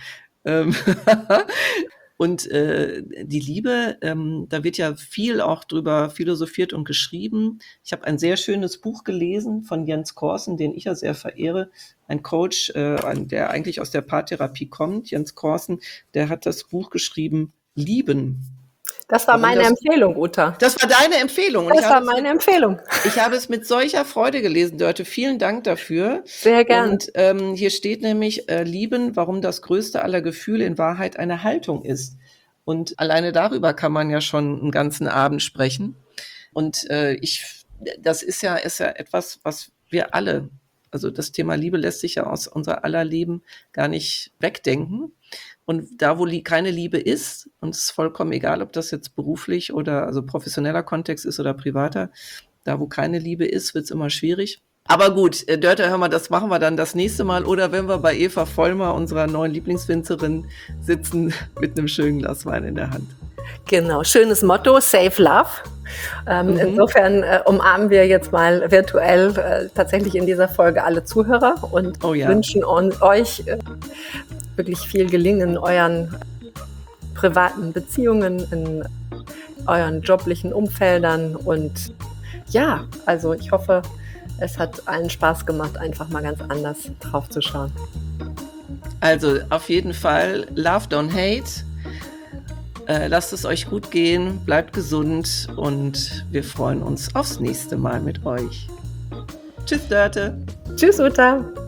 Und die Liebe, da wird ja viel auch drüber philosophiert und geschrieben. Ich habe ein sehr schönes Buch gelesen von Jens Korsen, den ich ja sehr verehre. Ein Coach, der eigentlich aus der Paartherapie kommt. Jens Korsen, der hat das Buch geschrieben, Lieben. Das war meine Empfehlung, Uta. Das war deine Empfehlung. Das war meine Empfehlung. Ich habe es mit solcher Freude gelesen, Dörte. Vielen Dank dafür. Sehr gern. Und hier steht nämlich, Lieben, warum das größte aller Gefühle in Wahrheit eine Haltung ist. Und alleine darüber kann man ja schon einen ganzen Abend sprechen. Und das ist ja etwas, was wir alle, also das Thema Liebe lässt sich ja aus unser aller Leben gar nicht wegdenken. Und da, wo keine Liebe ist, und es ist vollkommen egal, ob das jetzt beruflich oder also professioneller Kontext ist oder privater, da, wo keine Liebe ist, wird es immer schwierig. Aber gut, Dörte, hör mal, das machen wir dann das nächste Mal. Oder wenn wir bei Eva Vollmer, unserer neuen Lieblingswinzerin, sitzen mit einem schönen Glas Wein in der Hand. Genau, schönes Motto, Save Love. Insofern umarmen wir jetzt mal virtuell tatsächlich in dieser Folge alle Zuhörer und wünschen euch wirklich viel Gelingen in euren privaten Beziehungen, in euren joblichen Umfeldern. Und ja, also ich hoffe, es hat allen Spaß gemacht, einfach mal ganz anders drauf zu schauen. Also auf jeden Fall Love, don't hate. Lasst es euch gut gehen, bleibt gesund und wir freuen uns aufs nächste Mal mit euch. Tschüss, Dörte. Tschüss, Uta.